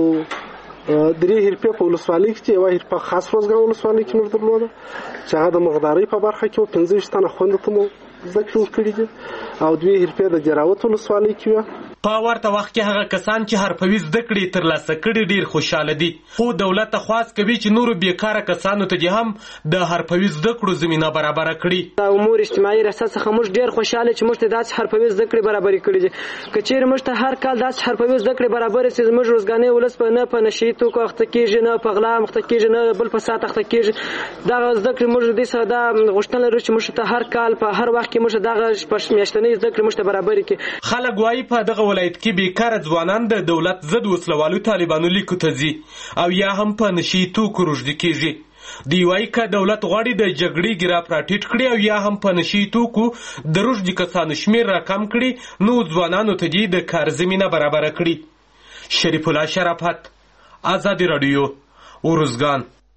3 حرفې په ولسوالۍ کې، یوه حرفه خاص روزګان ولسوالۍ کې موږ درلوده چې هغه د مغدارۍ په برخه کې 25 تنه خوندو ته مو زده کړې ورکړي دي او 2 حرفې د جراوت ولسوالۍ کې وه. په ورته وخت کې هغه کسان چې حرفوي زده کړې ترلاسه کړي ډېر خوشحاله دي، خو دولت خواست کوي چې نورو بیکاره کسانو ته دې هم د حرفوي زده کړو زمینه برابره کړي. د امور اجتماعي ریاست څخه موږ ډېر خوشحاله چې موږ ته داسې حرفوي زده کړې برابرې کړي دي. که چېرې موږ ته هر کال داسې حرفوي زده کړې برابرې شي، زموږ روزګانۍ ولس به نه په نشهیي توکو اخته کېږي، نه په غلا اخته کېږي، نه بل فساد اخته کېږي. دغه زده کړې موږ دې سره دا غوښتنه لرو چې موږ ته هر کال په هر وخت کې موږ دغه میاشتنۍ زده کړې موږ ته برابرې کړي. خلک وایي په دغه ولایت کې بیکاره ځوانان د دولت ضد وسلوالو طالبانو لیکو ته ځي او یا هم په نشهیي توکو روږدي کېږي. دوی وایي که دولت غواړي د جګړې ګراف راټیټ کړي او یا هم په نشهیي توکو د روږدي کسانو شمېر راکم کړي، نو ځوانانو ته دې د کار زمینه برابره کړي. شریف الله شرافت، آزادي رادیو، ورزګان.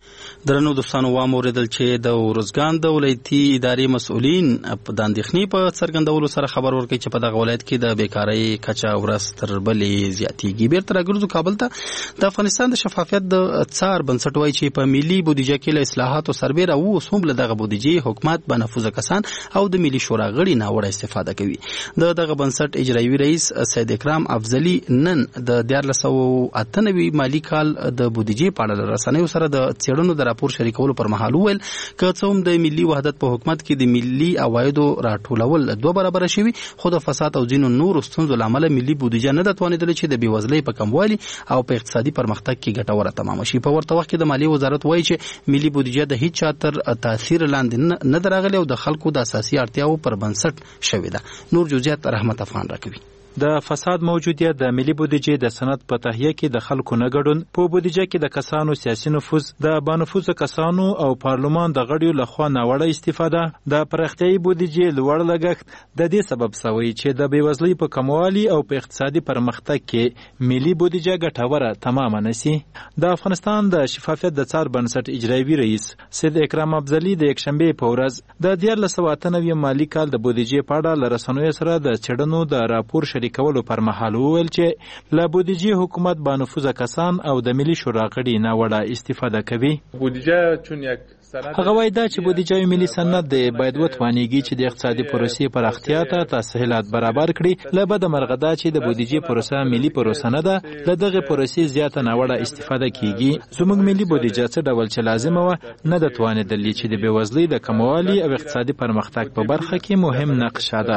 درنو دوستانو واوریدل چې د ارزګان د ولایتي ادارې مسؤلین په اندېښنې په څرګندولو سره خبر ورکړي چې په دغه ولایت کې د بیکارۍ کچه ورځ تر بلې زیاتېږي. بیرته راګرځو کابل ته. د افغانستان د شفافیت د څار بنسټ وایي چې په ملي بودیجه کې له اصلاحاتو سربېره اوس هم له دغه بودیجې حکومت به نفوذه کسان او د ملي شورا غړي ناوړه استفاده کوي. دغه بنسټ اجرایوي رئیس سید اکرام افضلي نن د 1498 مالی کال د بودیجې په اړه رسنیو سره د څېړنو د راپور شریکولو پر مهال وویل که څه هم د ملي وحدت په حکومت کې د ملي عوایدو راټولول 2 برابره شوي، خو د فساد او ځینو نورو ستونزو له امله ملي بودیجه نه ده توانېدله چې د بېوزلۍ په کموالي او په اقتصادي پرمختګ کې ګټوره تمامه شي. په ورته وخت کې د مالیې وزارت وایي چې ملي بودیجه د هیڅ چا تر تاثیر لاندې نه ده راغلې او د خلکو د اساسي اړتیاو پر بنسټ شوې ده. نور جزئیات رحمت افغان راکوي. د فساد موجودیت د ملي بودیجې د سند په تهیه کې د خلکو نه ګډون، په بودیجه کې د کسانو سیاسي نفوذ، د بانفوذه کسانو او پارلمان د غړیو لخوا ناوړه استفاده، د پراختیایي بودیجې لوړ لګښت د دې سبب شوی چې د بېوزلۍ په کموالي او په اقتصادي پرمختګ کې ملي بودیجه ګټوره تمامه نشي. د افغانستان د شفافیت د څار بنسټ اجرایوي رئیس سید اکرام افضلي د یکشنبې په ورځ د 1498 مالی کال د بودیجې په اړه له رسنیو سره د څېړنو د راپور کولو پر مهال وویل چې له بودیجې حکومت با نفوذه کسان او د ملي شورا غړي ناوړه استفاده کوي. بودیجه چون یک هغه وایي دا چې بودیجه ملي سند دی باید وتوانیږي چې د اقتصادي پروسې پراختیا ته تسهیلات برابر کړي. له بده مرغه دا چې د بودیجې پروسه ملي پروسه نه ده، له دغه پروسې زیاته ناوړه استفاده کیږي. زموږ ملي بودیجه څه ډول چې لازمه وه نه ده توانېدلې چې د بېوزلۍ د کموالي او اقتصادي پرمختګ په برخه کې مهم نقش ادا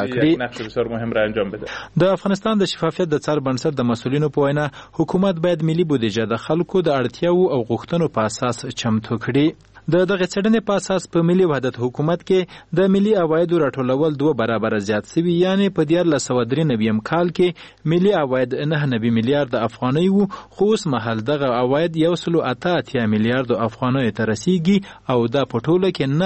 کړي. د افغانستان د شفافیت د څار بنسټ د مسؤلینو په وینا حکومت باید ملي بودیجه د خلکو د اړتیاو او غوښتنو په اساس چمتو کړي. د دغه څېړنې په اساس په ملي وحدت حکومت کې د ملي عوایدو راټولول 2 برابره زیات شوي، یعنی په 1493 کال کې ملي عواید 9 میلیارډ افغانۍ وو، خو اوس مهال دغه عواید 188 میلیارډ افغانۍ ته رسیږي او دا په ټوله کې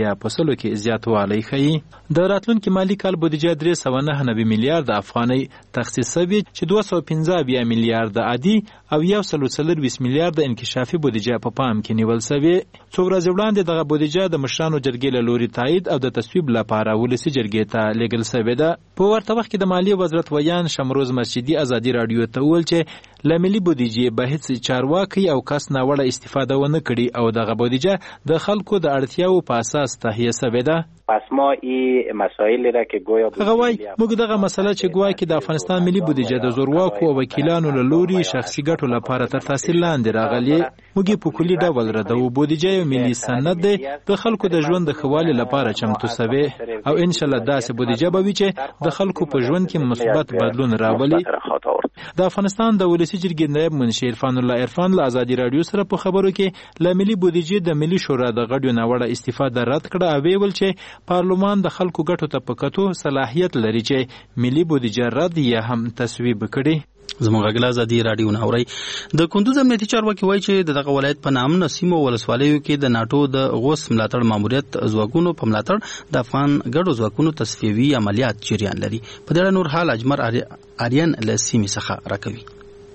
9% کې زیاتوالی ښیي. د راتلونکي مالی کال بودیجه 399 میلیارډ افغانۍ تخصیص شوې چې 215 میلیارډ عادي او 140 میلیارډ انکشافي بودیجه په پام کې نیول شوې. څو ورځې وړاندې دغه بودیجه د مشرانو جرګې له لوري تایید او د تصویب لپاره ولسي جرګې ته لیږل شوې ده. په ورته وخت کې د مالیې وزارت ویان شمروز مسجدي ازادي راډیو ته وویل چې له ملي بودیجې به هیڅ چارواکي او کس ناوړه استفاده ونه کړي او دغه بودیجه د خلکو د اړتیاو په اساس تهیه شوې ده. پس ما این مسائل را که گویا هغه وایي موږ دغه مسله چې ګویا کې د افغانستان ملي بودیجه د زورواکو او وکیلانو له لوري شخصي ګټو لپاره تر تاثیر لاندې راغلي، موږ په کلي ډول ردو. بودیجه یو ملي سند دی د خلکو د ژوند د ښه والي لپاره چمتو شوی او ان شاء الله داسې بودیجه به وي چې د خلکو په ژوند کې مثبت بدلون راولي. د افغانستان د ولسي جرګې نائب منشي عرفان الله عرفان له ازادي راډیو سره په خبرو کې له ملي بودیجې د ملي شورا د غړیو ناوړه استفاده رد کړه او ویل چې پارلمان د خلکو ګټو ته په کتو صلاحیت لري چې ملي بودیجه رد یا هم تصویب کړي. زموږ غلا ازادي راډیو ناوري د کندوز امنیتي چارواکي وایي چې دغه ولایت په نامنه سیمو ولسوالیو کې د ناتو د غوس ملاتړ ماموریت ځواکونو په ملاتړ د افغان ګډو ځواکونو تصفیوي عملیات جریان لري. په دې اړه نور حال اجمر آریان له سیمې څخه راکوي.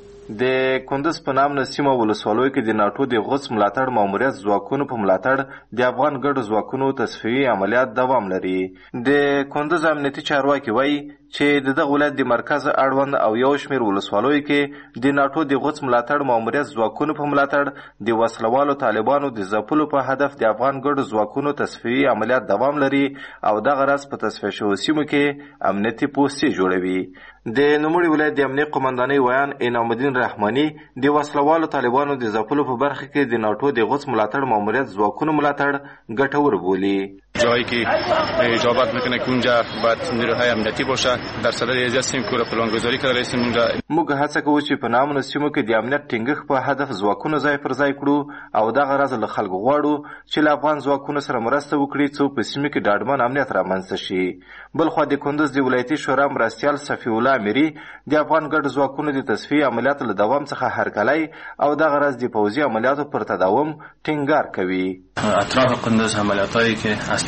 د کندوز په نامه سیمه ولسوالیو کې د ناتو د غوس ملاتړ ماموریت ځواکونو په ملاتړ د افغان ګډو ځواکونو تصفیوي عملیات دوام لري. د کندوز امنیتي چارواکي وایي چې دغه ولایت د مرکز اړوند او یو شمېر ولسوالیو کې د ناتو د غوس ملاتړ ماموریت ځواکونو په ملاتړ د وسلوالو طالبانو د ځپلو په هدف د افغان ګډو ځواکونو تصفیوي عملیات دوام لري او دغه راز په تصفیه شویو سیمو کې امنیتي پوستې جوړوي. د نوموړي ولایت د امنیت قمندانۍ ویان انعام الدین رحماني د وسلوالو طالبانو د ځپلو په برخه کې د ناتو د غوس ملاتړ ماموریت ځواکونو ملاتړ ګټور بولي. جایی که اجابت میکنه که اونجا باید نیروهای امنیتی باشه در صدد ایجاد سیم کوره پلانگذاری کرده رئیسیم اونجا. موږ هڅه کوو چې په نامنو سیمو کې د امنیت ټینګښت په هدف ځواکونه ځای پر ځای کړو او دغه راز له خلکو غواړو چې له افغان ځواکونو سره مرسته وکړي څو په سیمه کې ډاډمن امنیت رامنځته شي. بلخوا د کندوز د ولایتي شورا مرستیال صفی الله امیري د افغان ګډ ځواکونو د تصفیې عملیاتو له دوام څخه هرکلی او دغه راز د پوځي عملیاتو پر تداوم ټینګار کوي. اطراف کندوز عملیاتایی که از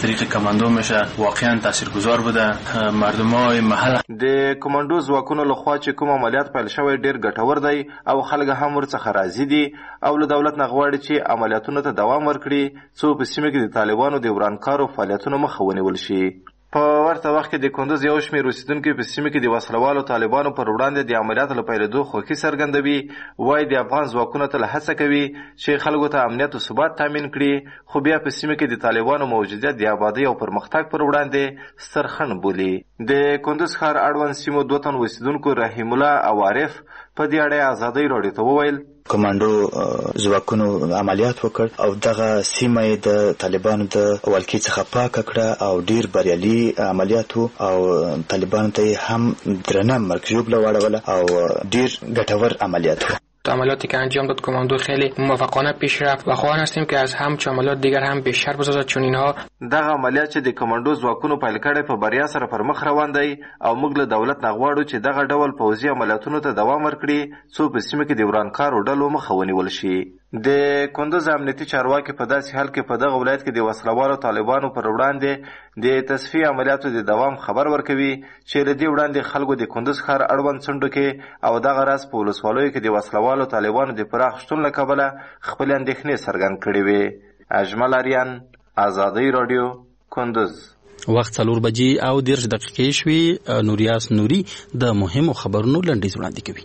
طریق کماندو میشه واقعا تاثیرگذار بوده. مردمای محل د کماندو ځواکونو لخوا چې کوم عملیات پیل شوی ډیر ګټور دی او خلک هم ورڅخه راضي دي او له دولت نه غواړي چې عملیاتونو ته دوام ورکړي څو په سیمه کې د طالبانو د ورانکارو فعالیتونو مخه ونیول شي. په ورته وخت کې د کندوز یو شمېر اوسیدونکي په سیمه کې د وسلوالو طالبانو پر وړاندې د عملیاتو له پیلېدو خوښي څرګندوي. وایي د افغان ځواکونه تل هڅه کوي چې خلکو ته امنیت او ثبات تامین کړي، خو بیا په سیمه کې د طالبانو موجودیت د آبادۍ او پرمختګ پر وړاندې ستر خنډ بولي. د کندوز ښار اړوند سیمو 2 تن اوسیدونکو رحیم الله او عارف په دې اړه ازادۍ راډیو ته وویل کمانډو ځواکونو عملیات وکړ او دغه سیمه د طالبانو د ولکې څخه پاکه کړه او ډیر بریالي عملیات او طالبانو ته هم درنه مرکزیوب لواړوله او ډیر ګټور عملیات و. عملیاتی که انجام داد کماندو خیلی موفقانه پیش رفت و خواهان هستیم که از همچه عملیات دیگر هم بیشتر بسازد، چون اینها دغه عملیات چې د کماندو ځواکونو پیل کړي په بریا سره پر مخ روان دی او موږ له دولت نه غواړو چې دغه ډول پوځي عملیاتونو ته دوام ورکړي څو په سیمه کې د ورانکارو ډلو مخه ونیول شي. د کندوز امنیتي چارواکي په داسې حال کې په دغه ولایت کې د وسلوالو طالبانو پر وړاندې د تصفیه عملیاتو د دوام خبر ورکوي چې له دې وړاندې خلکو د کندوز ښار اړوند څنډو کې او دغه راز په ولسوالیو کې د وسلوالو طالبانو د پراخ شتون له کبله خپلې اندېښنې څرګند کړې وې. اجمل اریان، ازادۍ راډیو، کندوز. وخت 4 بجې او 10 دقیقې شوې. نوریاس نوري د مهمو خبرونو لنډیز وړاندې کوي.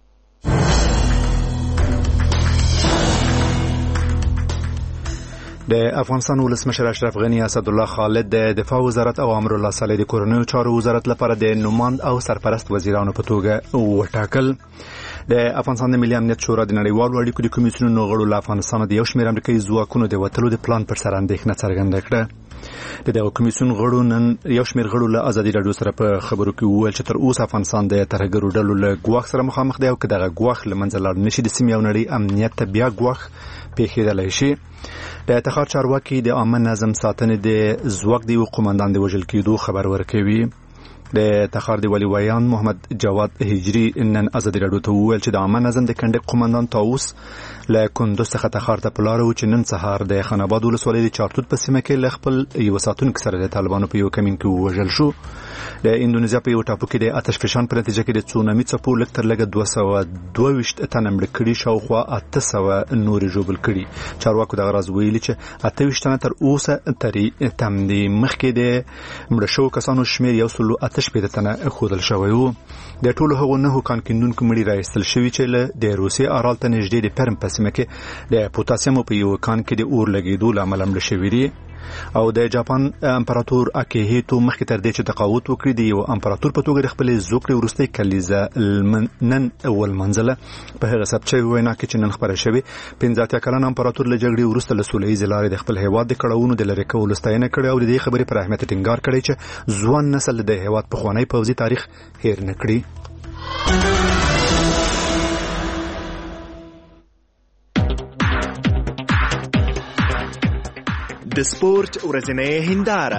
د افغانستان ولسمشر اشرف غنی، اسدالله خالد د دفاع وزارت او امرالله صالح د کورنیو چارو وزارت لپاره د نوماند او سرپرست وزیرانو په توګه وټاکل. د افغانستان د ملي امنیت شورا د نړیوالو اړیکو د کمیسیونونو غړو له افغانستان د یو شمېر امریکایي ځواکونو د وتلو د پلان پر سر اندېښنه څرګنده کړه. د دغه کمیسیون غړو نن یو شمېر غړو له ازادي راډیو سره په خبرو کې وویل چې تر اوسه افغانستان د ترهګرو ډلو له ګواښ سره مخامخ دی او که دغه ګواښ له منځه لاړ نشي د سیمې او نړۍ امنیت ته بیا ګواښ پیښیدلی شي. د تخار چارواکي د عامه نظم ساتنې د ځواک د یو قومندان د وژل کېدو خبر ورکوي. د تخار د ولي ویان محمد جواد هجری نن ازادي راډیو ته وویل چې د عامه نظم د کنډک قومندان طاووس له کندوز څخه تخار ته په لاره و چې نن سهار د خان آباد ولسوالۍ د چارتوت په سیمه کې له خپل یو ساتونکي سره د طالبانو په یو کمین کې ووژل شو. د اندونیزیا په یو ټاپو کې د آتش فشان په نتیجه کې د تسونامي څپو لږ تر لږه 222 تنه مړه کړي، شاوخوا 800 نورې ژوبل کړي. چارواکو دغه راز ویلي چې 28 تنه تر اوسه ترې تم دي. مخکې د مړه شوو کسانو شمېر 158 تنه ښودل شوی و. د ټولو هغو 9 کان کیندونکو مړي راایستل شوي چې له د روسیې ارال ته نږدې د پرم په سیمه کې د پوتاسیم په یو کان کې د اور لګېدو له امله مړه شوي دي. او د جاپان امپراتور اکیهیتو مخکې تر دې چې تقاوت وکړي د یو امپراتور په توګه د خپلې زوکړې وروستۍ کلیزه نن ولمنځله. په هغه ثبت شوې وینا کې چې نن خپره شوې 85 کلن امپراتور له جګړې وروسته له سوله ییزې لارې د خپل هیواد د کړاوونو د لرې کولو ستاینه کړې او د دې خبرې پر اهمیت ټینګار کړی چې ځوان نسل د هیواد پخوانی پوځي تاریخ هیر نه کړي. د سپورت ورځنۍ هنداره.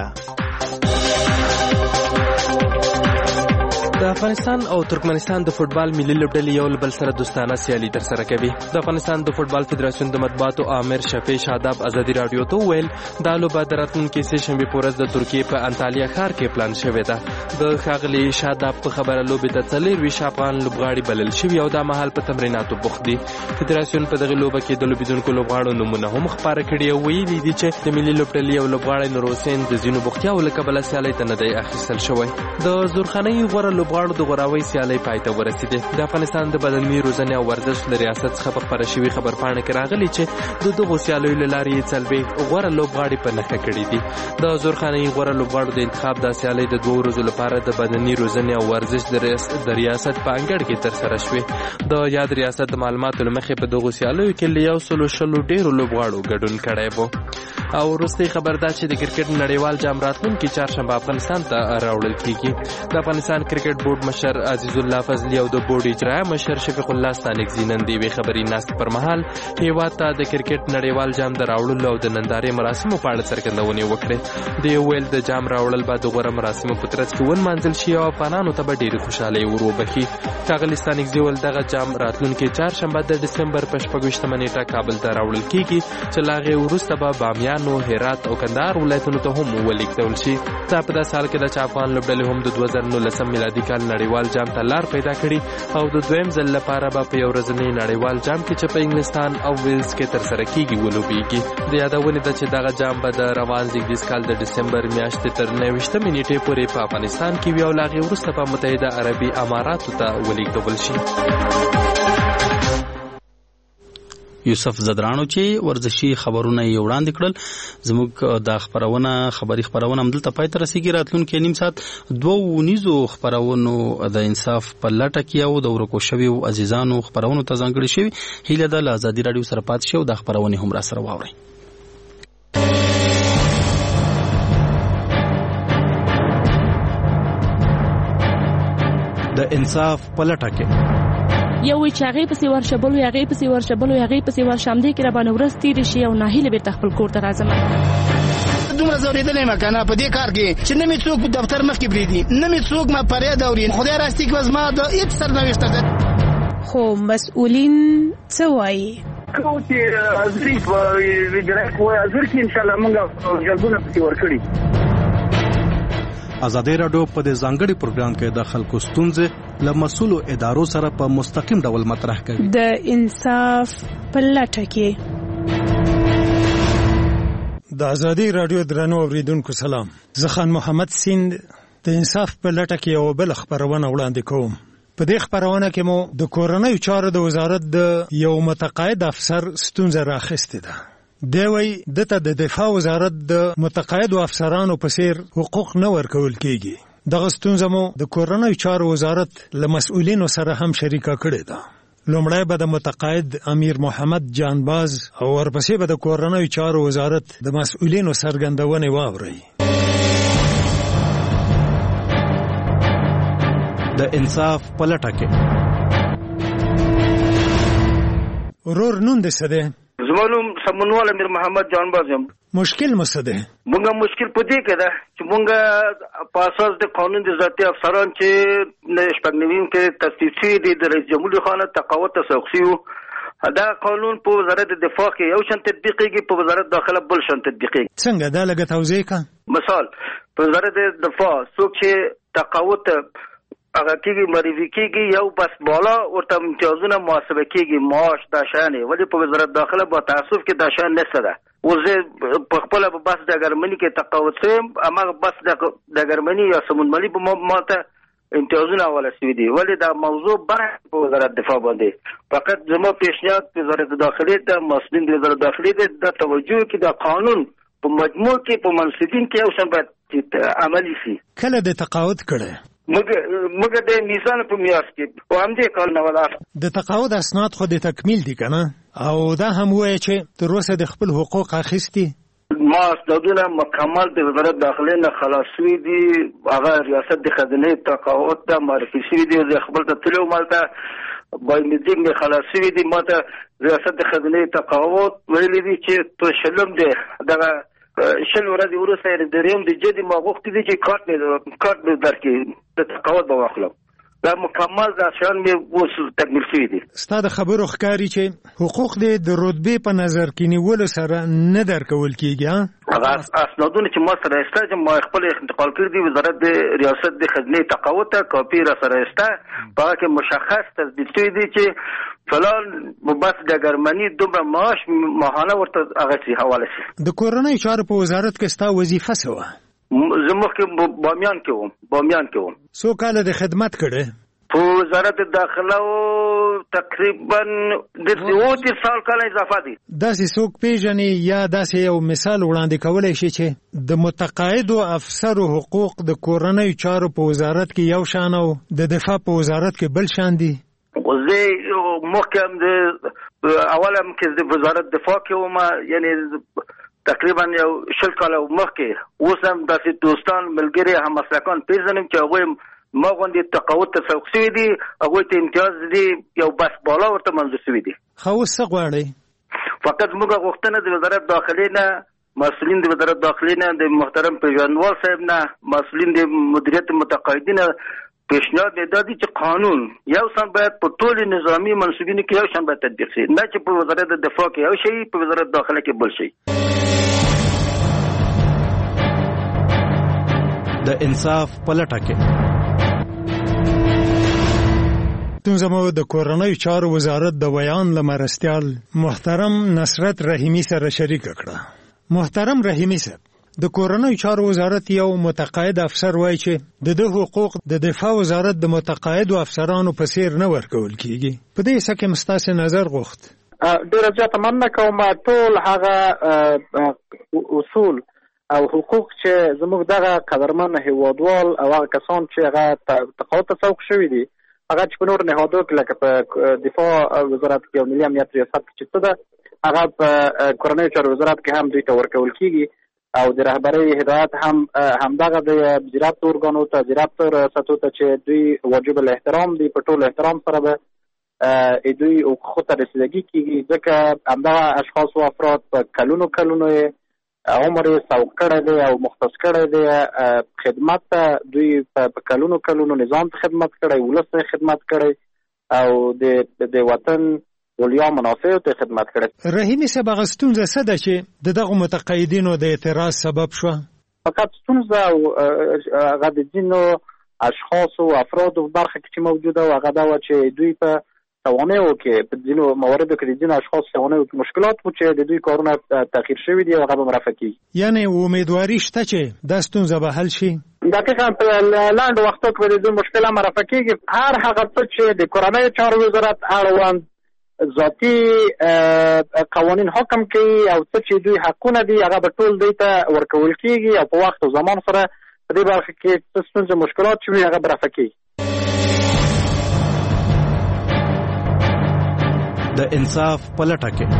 د افغانستان او ترکمنستان د فوتبال ملي لوبډلې یو بل سره دوستانه سیالي ترسره کوي. د افغانستان د فوتبال فدراسیون د مطبوعاتو عامر شفیع شاداب ازادي راډیو ته وویل دا لوبه د راتلونکي سه شنبې په ورځ د ترکیې په انطالیا ښار کې پلان شوې ده. د ښاغلي شاداب په خبره لوبې ته 24 افغان لوبغاړي بلل شوي او دا مهال په تمریناتو بوخت دي. فدراسیون په دغه لوبه کې د لوبیدونکو لوبغاړو نومونه هم خپاره کړي او ویلي دي چې د ملي لوبډلې یو لوبغاړی نور حسین د ځینو بوختیاوو له کبله سیالۍ ته نه دی اخیستل شوی. د زورخانۍ غوره لوبغاړو د غوراوۍ سیالۍ پای ته ورسېدې. د افغانستان د بدني روزنې او ورزش له ریاست څخه په خپره شوي خبرپاڼه کې راغلي چې د دغو سیالیو له لارې یې څلوېښت غوره لوبغاړي په نښه کړي دي. د زورخانۍ غوره لوبغاړو د انتخاب دا سیالۍ د 2 ورځو لپاره د بدني روزنې او ورزش د ریاست په انګړ کې ترسره شوې. د یاد ریاست د معلوماتو له مخې په دغو سیالیو کې له 120 ډېرو لوبغاړو ګډون کړی و. او وروستۍ خبر دا چې د کرکټ نړیوال جام راتلونکي چهارشنبه افغانستان ته راوړل کیږي. د افغانستان کرکټ بورډ مشر عزیز الله فضلي او د بورډ اجرایه مشر شفیق الله ستانکزي نن د یوې خبري ناستې پر مهال هیواد ته د کرکټ نړیوال جام د راوړلو او د نندارې مراسمو په اړه څرګندونې وکړې. دوی ویل د جام راوړل به د غوره مراسمو په ترڅ کې ونمانځل شي او افغانانو ته به ډېرې خوشحالۍ ور وبخي. ښاغلي ستانکزي ویل دغه جام راتلونکي چهارشنبه د ډسمبر په 26 نیټه کابل ته راوړل کیږي چې له هغې وروسته به بامیان بامیان او هرات او کندهار ولایتونو ته هم ولیږدول شي. دا په داسې حال کې ده چې افغان لوبډلې هم د 2019 میلادي کال نړیوال جام ته لار پیدا کړي او د دویم ځل لپاره به په یو ورځني نړیوال جام کې چې په انګلستان او ویلز کې ترسره کیږي ولوبېږي. د یادونې ده چې دغه جام به د روان زیږدیز کال د ډسمبر میاشتې تر 29 نیټې پورې په افغانستان کې وي او له هغې وروسته په متحده عربي اماراتو ته ولېږدول شي. یوسف زدرانو چې ورزشي خبرونه یې وړاندې کړل. زموږ د خبري خبرونه همدلته پای ته رسیږي. راتلونکي نیم ساعت 2 خبرونو د انصاف په لټه کې او د ورکو شویو عزیزانو خبرونو ته ځانګړي شوي. هیله ده له ازادي راډیو سره پاتې شئ او د خبرونې هم را سره واورئ. د انصاف په لټه کې یو وی چې هغې پسې ورشبل وي هغې پسې ورشبل وي هغې پسې ورشم دی کې را باندې ورځ تېرې شي او ناهیله بېرته خپل کور ته راځم. دومره ځورېدلی یم که نه په دې کار کې چې نه مې څوک دفتر مخکې پرېږدي نه مې څوک ما فریاد اوري. خدای راستي که زما د هېڅ سرنوشت ده. خو مسؤلین څه وایي؟ کوم چې حاضري په وجرایت وایي حاضر کې انشاءالله موږ جلبونه پسې ورکړي. ازادي راډیو په دې ځانګړي پروګرام کې د خلکو ستونزې له مسؤلو ادارو سره په مستقیم ډول مطرح کوي. د انصاف په لټه کې. د ازادي راډیو درنو اوریدونکو سلام. زه خان محمد سیند د انصاف په لټه کې یو بل خبرونه وړاندې کوم. په دې خبرونه کې مو د کورنیو چارو د وزارت د یو متقاعد افسر ستونزه راخسته ده. دی وایي دته د دفاع وزارت د متقاعدو افسرانو په څیر حقوق نه ورکول کیږي. دغه ستونزه مو د کورنیو چارو وزارت له مسؤلینو سره هم شریکه کړې ده. لومړی به د متقاعد امیر محمد جانباز او ورپسې به د کورنیو چارو وزارت د مسؤلینو څرګندونې واورئ. د انصاف په لټه کې. ورور نوم دې څه دی؟ زما نوم سمنوال امیر محمد جانباز یم. مشکل مو څه دی؟ موږ مشکل په دې کې ده چې موږ په اساس د قانون د ذاتي افسران چې شپږ نویم کې تصویب شوي دي د رئیس جمهور خانه تقاعد ته سوق شوي. دا قانون په وزارت دفاع کې یو شان تطبیقېږي په وزارت داخله بل شان تطبیقېږي. څنګه دا لږه توضیح کړه؟ مثال په وزارت دفاع څوک چې تقاعد هغه کېږي معرفي کېږي یو بس بالا ورته امتیازونه محاسبه کېږي معاش دا شیانې. ولې په وزارت داخله با تعصب کې دا شیان نشته ده. اوس زه په خپله په بس ډګرمني کې تقاعد شویم هماغه بس ډګرمني یا سمونملي په ما ته امتیازونه حواله شوي دي. ولې دا موضوع بره په وزارت دفاع باندې فقط زما پیشنهاد وزارت داخلي ته مسؤلین د وزارت داخلي ته دا توجه کې دا قانون په مجموع کې په منصبین کې یو شان باید عملي شي. کله د تقاعد کړی؟ موږ د میزان په میاشت کې او همدې کال نه ولاړ. د تقاعد اسناد خو د تکمیل دي که نه؟ او دا هم وایي چې تر اوسه د خپل حقوق اخیستي؟ ما اسنادونه مکمل د وزارت داخلي نه خلاص شوي دي. هغه ریاست د خزانې تقاعد ته معرفي شوي دي. زه خپل ته تللی وم هلته بایومیټریک مې خلاص شوي دي. ما ته ریاست د خزانې تقاعد ویلي دي چې په شلم دی دغه شل ورځې وروسته د دریم د جدي ما غوښتي دي چې کارت مې درکړي د تقاعد به واخلم. دا مکمل دا شیان مې اوس تکمیل شوي دي. ستا د خبرو ښکاري چې حقوق دې د رتبې په نظر کې نیولو سره نه درکول کېږي. هغه اسنادونه چې ما سره شته چې ما خپل انتقال کړي دي وزارت د ریاست د خزانې تقاعد ته کاپي را سره شته. په هغه کې مشخص تثبیت شوي دي چې فلان بس ډګرمني دومره معاش ماهانه ورته هغه شي حواله شي. د کورنیو چارو په وزارت کې ستا وظیفه څه وه؟ زه مخکې بامیان کې وم. څو کاله د خدمت کړې؟ په وزارت داخله تقریبا 30 سال کاله اضافه دي. داسې څوک پیژنې یا داسې یو مثال وړاندې کولی شي چې د متقاعدو افسرو حقوق د کورنیو چارو په وزارت کې یو شان او د دفاع په وزارت کې بل شان دي؟ زه مخکې هم د اوله هم کې د وزارت دفاع کې وم یعنې تقریبا یو 20 کاله مخکې. اوس هم داسې دوستان ملګري هممسلکان پیژنم چې هغوی ما غوندې تقاعد ته سوق شوي دي. هغوی ته امتیاز دي یو بس بالا ورته منظور شوي دي. خو اوس څه غواړئ؟ فقط موږ غوښتنه د وزارت داخلي نه مسؤلین د وزارت داخلي نه د محترم پیژندوال صاحب نه مسؤلین د مدیریت متقاعدین پیشنهاد مې دا دي چې قانون یو شان باید په ټول نظامی منصبینو کې یو شان باید تطبیق شي. نه چې په وزارت دفاع کې یو شی په وزارت داخله کې بل شي. د انصاف په لټه کې. زمو د کورنۍ چارو وزارت د بیان لمرستیال محترم نصرت رحیمی سره شریک کړه. محترم رحیمی صاحب، د کورنۍ چارو وزارت یو متقاعد افسر وایي چې د حقوق د دفاع وزارت د متقاعد افسرانو په څیر نه ورکول کیږي. په دې څه کې مستاسې نظر غوښت. ډېر زیاته مننه کوم. ټول هغه اصول او حقوق چې زموږ دغه قدرمن هیوادوال او هغه کسان چې هغه تقاعد ته سوق شوي دي، هغه چې په نور نهادو کې لکه په دفاع وزارت کې او ملي امنیت ریاست کې چې څه ده، هغه په کورنۍ چارو وزارت کې هم دوی ته ورکول کیږي او د رهبرۍ هدایت هم همدغه د وزارت ارګانو ته، وزارت ریاستو ته چې دوی واجب الاحترام دي، په ټول احترام سره به دوی حقوقو ته رسیدګي کیږي، ځکه همدغه اشخاص او افراد په کلونو عمر یې سوق کړی دی او مختص کړی دی، خدمت ته دوی په کلونو نظام ته خدمت کړی، ولس ته خدمت کړی او د وطن ولیا منافعو ته خدمت کړی. رحیمی صاحب، هغه ستونزه څه ده چې دغه متقاعدینو د اعتراض سبب شوه؟ فقط ستونزه هغه د ځینو اشخاصو او افرادو په برخه کې چې موجوده و، هغه دا و چې دوی په توانایو کې په ځینو مواردو کې د ځینو اشخاص توانایو کې مشکلات و چې د دوی کارونه تاخیر شوي دي او هغه به مرفع کیږي. یعنی امیدواري شته چې دا ستونزه به حل شي؟ دقیقاً په لاندو وختو کې د دوی مشکله مرفع کیږي. هر هغه څه چې د کورنۍ چارو وزارت اړوند ذاتي قوانین حکم کوي او څه چې دوی حقونه دي، هغه به ټول دوی ته ورکول کیږي او په وخت او زمان سره په دې برخه کې څه ستونزې مشکلات چې وي هغه به رفع کیږي. د انصاف په لټه کې.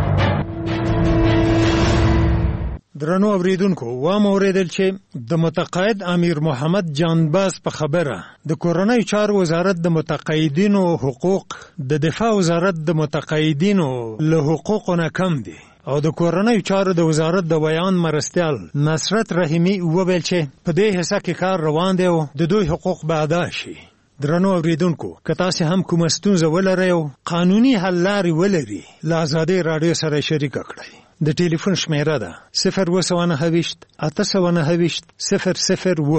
درنو اوریدونکو، واوریدل چې د متقاعد امیر محمد جانباز په خبره د کورنۍ چارو وزارت د متقاعدینو حقوق د دفاع وزارت د متقاعدینو له حقوقو نه کم دي او د کورنۍ چارو د وزارت د بیان مرستیال نصرت رحیمی وویل چې په دې حصہ کې کار روان دی او د دوی حقوق به ادا شي. درنو اوریدونکو، که تاسو هم کوم ستونزه ولرئ او قانوني حل لارې ولرئ، له آزادۍ راډیو سره شریک کړئ. د ټلیفون شمیره ده 029 829 002.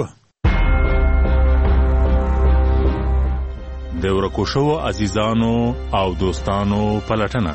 د ورکو شوو عزیزانو او دوستانو پلټنه.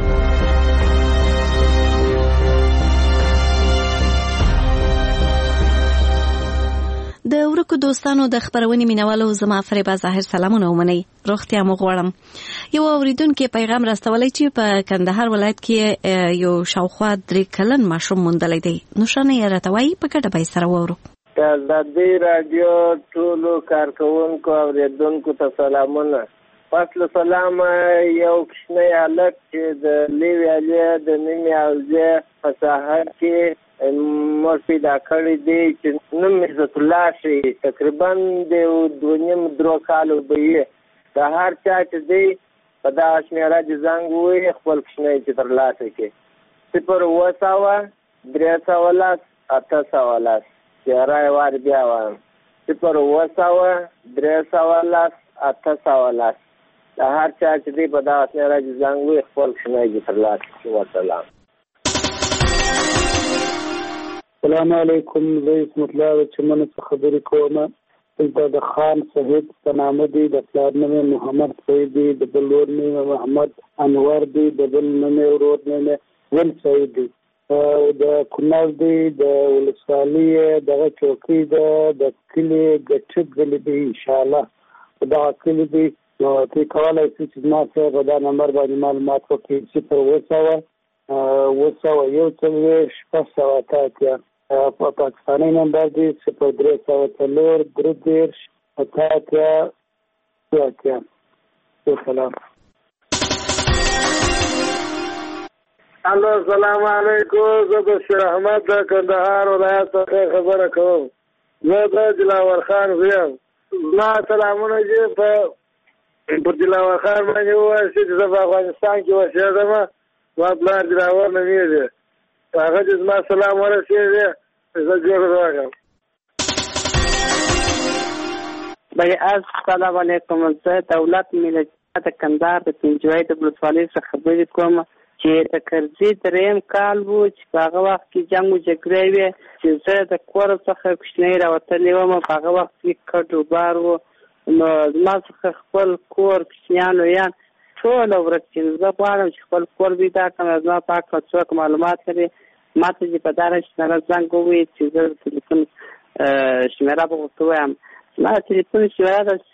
د ورکو دوستانو د خبرونې مینوالو زما فریبا ظاهر سلامونه ومنئ. روغتیا مو غواړم. یو اوریدونکو پیغام راستولی چې په کندهار ولایت کې یو شاوخوا 3 کلن ماشوم موندلی دی. نوشانه یې راته وایي، په ګډه به یې سره واورو. د دې راډیو ټولو کارکوونکو او اوریدونکو ته سلامونه. پس له سلام یو کوچنی هلک چې د لیویالې د نیمې حوزې په ساحه کې مور پیدا کړی دی چې نوم عزت الله شي، تقریبا د 2.5 کالو به یې. د هر چا چې دی په دغه شمېره د زنګ ووایي خپل کوچنی چې ترلاسه کړي. 0 310 810 تیاره یې وار بیا وایم 0 310 810. د هر چا چې دی په دغه شمېره د زنګ ووایي خپل کوچنی چې ترلاسه کړي. وسلام. السلام علیکم. زه اسمت الله چمن څخه خبرې کوم. د خان صاحب په نامه دی، د پلار نوم محمد سعید دی، د بل ورور نوم محمد انور دی، د بل نوم ورور نوم ول سعید دی. د کونړ دی، د ولسوالۍ دغه چوکۍ ده، د کلي ګټب غلي دی. ان شاء الله دا کلی دی. نو ته کولای شې چې ما سره په دا نمبر باندې معلومات وکړې چې په 0 په پاکستاني نمبر دی 0304 سلام. الو، السلام علیکم. زه د شیر احمد د کندهار ولایت څخه خبره کوم. زه د دلاور خان زویم. زما سلامونه چې په دلاور خان باندې ووایي چې زه په افغانستان کې اوسېږم. زما پلار دلاور نومیږي. هغه چې زما سلام ورسېږي زه جوړ راغلم. السلام علیکم. زه دولت ملت د کندهار د پنجوای د ولسوالۍ څخه خبرې کوم. چې د کرزي دریم کال وو چې په هغه وخت کې جنګ و جګړې وې چې زه د کور څخه کوچنی راوتلی وم په هغه وخت کې کډ وبار و نو زما څخه خپل کور کوچنیان لویان ټوله ورک چې زه غواړم چې خپل کور بیدا کړم زما په هکله څوک معلومات لري ما ته چې په دغه شمېره زنګ ووایي چې زه د تلیفون شمېره به ورته ووایم زما د تلیفون شمېره ده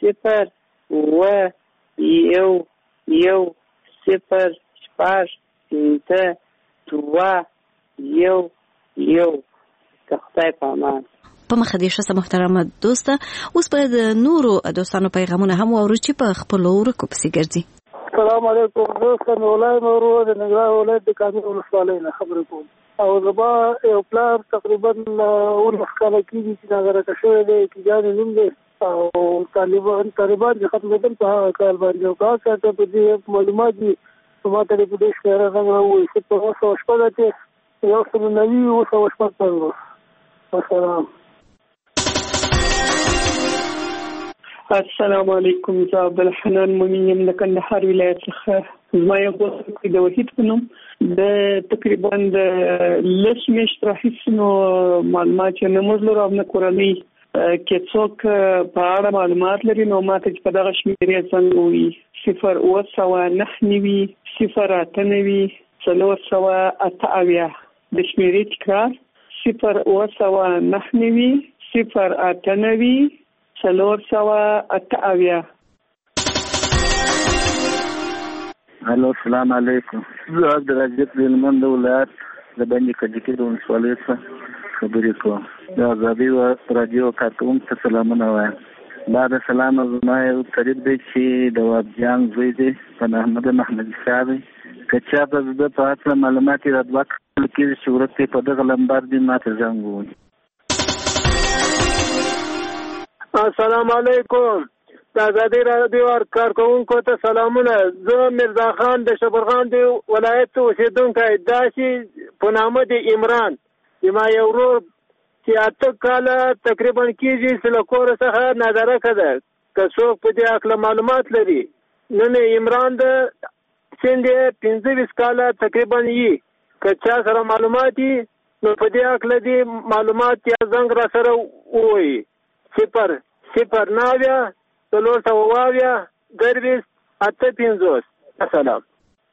0 که خدای په امان. په مخه دې ښه محترمه دوسته اوس به د نورو دوستانو پیغامونه هم واورو چې په خپلو ورکو پسې ګرځي. السلام علیکم دوسته مولای مورو د ننګرهار ولایت د کامې ولسوالۍ نه خبرې کوم او زما یو پلار تقریبا 19 کاله کېږي چې ناغرقه شوی دی کیجانې نوم دی او طالبان چې ختمېدل په هغه کال باندې او که هغه ته په دې معلومات دي ما ته په دې شمېره زنګ راووایي چې په 914 1990 السلام. السلام علیکم زه عبدالحنان مومن یم د کندهار ولایت څخه زما یو دوست د وحید په نوم د تقریبا د 10 میاشتو راهیسې نو معلومات یې نه موږ لرو او نه کورنۍ کې څوک په اړه معلومات لري نو ما ته چې په دغه شمېرې زنګ ووایي 0 498 د شمېرې تکرار 0 498 الو السلام علیکم زه عبدالعزیز هلمند ولایت د بندي کجکي د ولسوالۍ څخه خبرې کوم. د ازادي راډیو کارکوونکو ته سلامونه وایم. بعد سلام زما یو قریب دی چې د وابجان زوی دی په احمد محمدي صاحب که چا په د په اصل معلومات را دوه کړل کېږي چې ورته په دغه لمبر دی ماته زنګ ووایي. السلام علیکم د ازادي راډیو کارکوونکو ته سلامونه. زه مرزا خان د شبرغان دی ولایت اوسیدونکی دا چې په نامه د عمران زما یو ورور چې 8 کاله تقریبا کېږي چې له کوره څخه نادرکه ده که څوک په دې هکله معلومات لري نن عمران د سن دی 15 کاله تقریبا یي که چا سره معلومات دي نو په دې هکله دي معلومات یا زنګ را سره ووایي 0 السلام.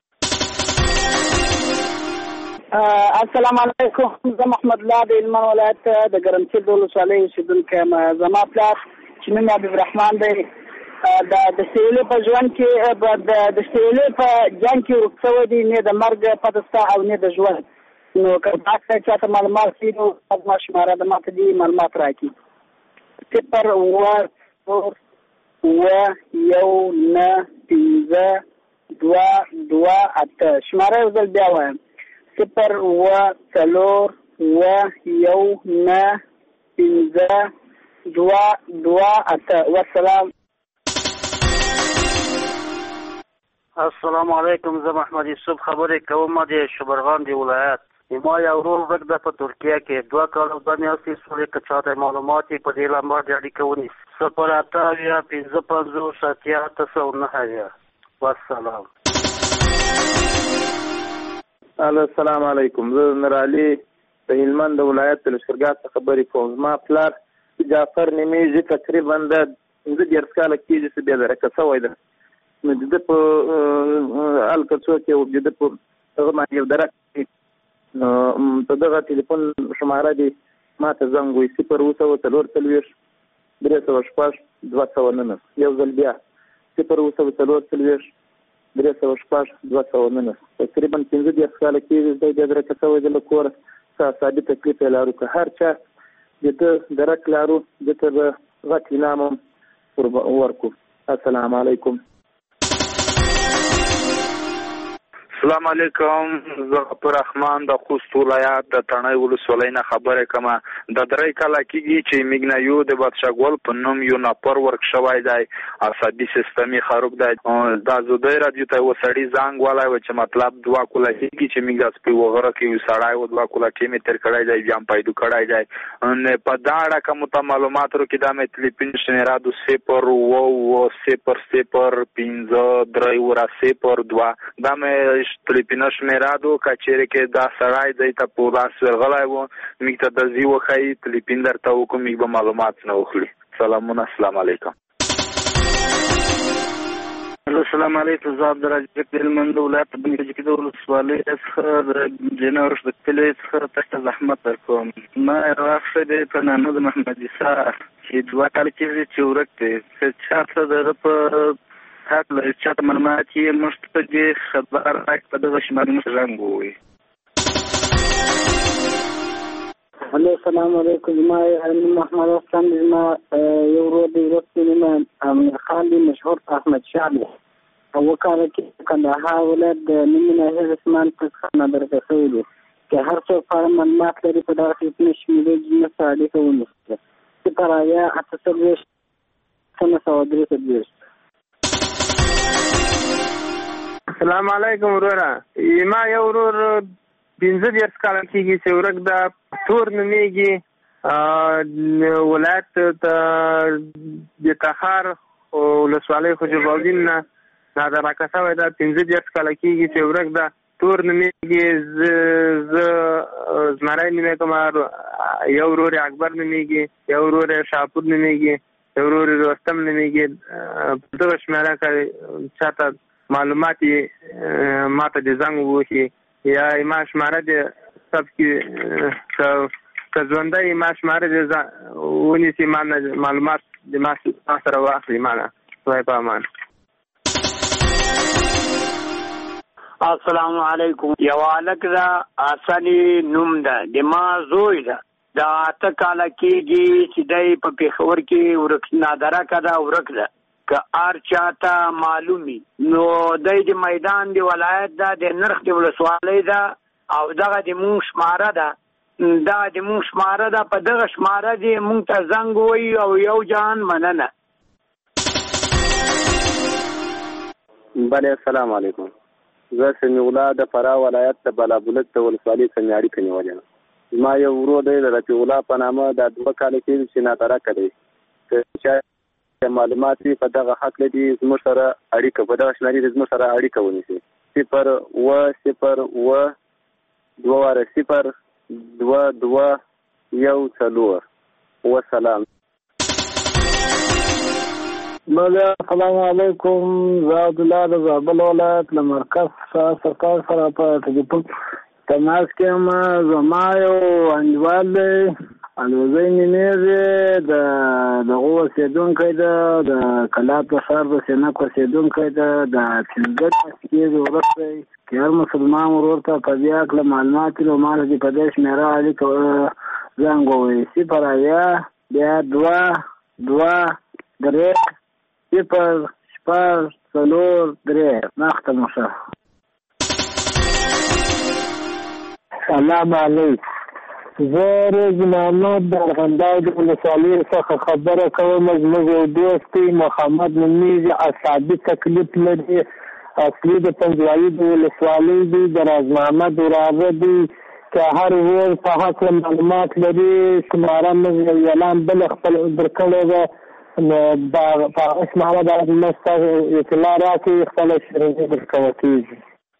السلام علیکم زه محمد الله د هلمند ولایت د ګرمسیر د ولسوالۍ اوسېدونکی یم. زما پلار چې نوم عبد الرحمن دی د سیلې په ژوند کې د سیلې په جنګ کې ورک شوی دی نه د مرګ پته شته او نه د ژوند نو که تاسو چاته معلومات وي نو زما شماره د ماته دي معلومات راکړي 0 شماره یو ځل بیا وایم 0 والسلام. السلام علیکم زه محمد یوسف خبرې کوم د شبرغان دی ولایت. ما یو ورور ورک ده په ترکیه کې 2 کاله 2 میاشتې سولې که چاته معلومات په دې لمبر د اړیکه ونیسي 0 والسلام. السلام علیکم زه نورعلي د هلمند ولایت د لشکرګاه څخه خبرې کوم. زما پلار جعفر نمیږي تقریبا د 15 کاله کېږي چې بیا درکه شوی ده نو د په الکڅو کې د په هغه باندې یو درک نو په دغه ټلیفون شماره دی ما ته زنګ وایي 0 یو ځل بیا 0 تقریبا 15 کاله کېږي د درکه شوی د له کوره ثابت تکلیف یې لرو که هر چا د درک لرو دته به غټ انعام ورکو. السلام علیکم. السلام علیکم زه عبدالرحمن د خوست ولایت د تڼۍ ولسوالۍ نه خبرې کوم. د 3 کاله کېږي چې میګنایو د بادشاهګل په نوم یو نفر ورک شوی دی عصبي سیستم یې خراب دی. د ازادۍ راډیو ته یو سړي زنګ ولی و چې مطلب 2 کاله کېږي چې میګ د سپي وغره کې یو سړی و 2 کاله کې مې تېر کړی دی بیا هم پیدا کړی دی. په دا اړه که مو ته معلومات ورکړي دا مې تلیفون شمېره د 0 دا مې تلیفون شمیره دو کچیره که دا سرای دیتا پولاس ورغلای و میگه تا دزی و خیلی تلیفون در تاو که میگه با معلومات نوخلی. سلامون السلام علیکم. السلام علیکم. زه عبدالرزاق د هلمند ولایت بني کجکي د ولسوالۍ څخه د جنور د کلي څخه تاسو زحمت درکوم. ما راغلی دی په نامه د محمد عیسی چې 2 کال کېږي چې ورک دی. که چاته دغه په حق لري چاته معلومات یې موږ ته دې خبر راکړي په دغه شمارې موږ زنګ ووایي. السلام علیکم. ما محمد حسن ما یو ورور دی ورسته امیر خان دی مشهور احمد شاه دی او وکاله کې کندهار ولایت د نیمه هیڅ اسمان څخه نظر کړو چې هر څو فارم معلومات لري په دغه کې نشمیره جنس اړیکه ونیسي چې پرایا اتصال څنګه سوادري تدبیر. السلام علیکم وروره. ما یو ورور 15 کال کېږي چې ورک دا تور نومیږي ولایت د تخار ولسوالۍ خوجبالدین نه دا راکسه وای دا 15 کال کېږي چې ورک دا تور نومیږي. زمری نومې کوم یو ورور اکبر نومیږي یو ورور شاپور نومیږي یو ورور رستم نومیږي. په دغه شمېره کې چاته معلومات ماته د زنګ ووهي یا ما شماره د سب کې که ژوندی ما شماره د ونیسي ما معلومات د ما سره واخلي. مانه خدای په امان. السلام علیکم. یو هلک ده حسني نوم ده د ما زوی ده د 8 کاله کېږي چې دی په پېښور کې ورک نادرکه ده ورک ده که هر چاته معلومي نو دی د میدان د ولایت ده د نرخ د ولسوالۍ ده او دغه د مونږ شماره ده په دغه شماره دې مونږ ته زنګ ووایي او یو جهان مننه. بله السلام علیکم. زه سمیع الله د فراه ولایت د بلابلک د ولسوالۍ څخه اړیکه نیولې یم. ما یو ورور دی د رفیع الله په نامه دا 2 کال کېږي چې نادرکه دی. که چا معلومات په دغه حق لري زموږ سره اړیکه په دغه شمېرې زموږ سره اړیکه ونیسي 0-0-2-0-2-2-1-4. والسلام. السلام علیکم. زه عبدالله د زابل ولایت له مرکز سرکار سره په تماس کې یم. زما یو انډیوال دی الوزی نومیږي دغه اوسېدونکی ده د کلات په ښار د سینک اوسېدونکی ده د 15 کېږي ورک دی. که هر مسلمان ورور ته په دې هکله معلومات وي نو ما ته دې په دې شمېره اړیکه زنګ ووایي 0-2-2-3-0-4-3 مخته مو شه. سلام علیکم. زه روز محمد د ارغنداو د ولسوالۍ څخه خبره کوم. زموږ یو دوست دی محمد نومیږي اعصابي تکلیف لري اصلي د پنجوایي د ولسوالۍ دی د راز محمد وراره دی. که هر ورځ په هکله معلومات لري شماره موږ اعلان بل خپل درکړی ده نو په هغه شماره باندې موږ ستاسو اطلاع راکړئ خپله شیریني درکوه کېږي.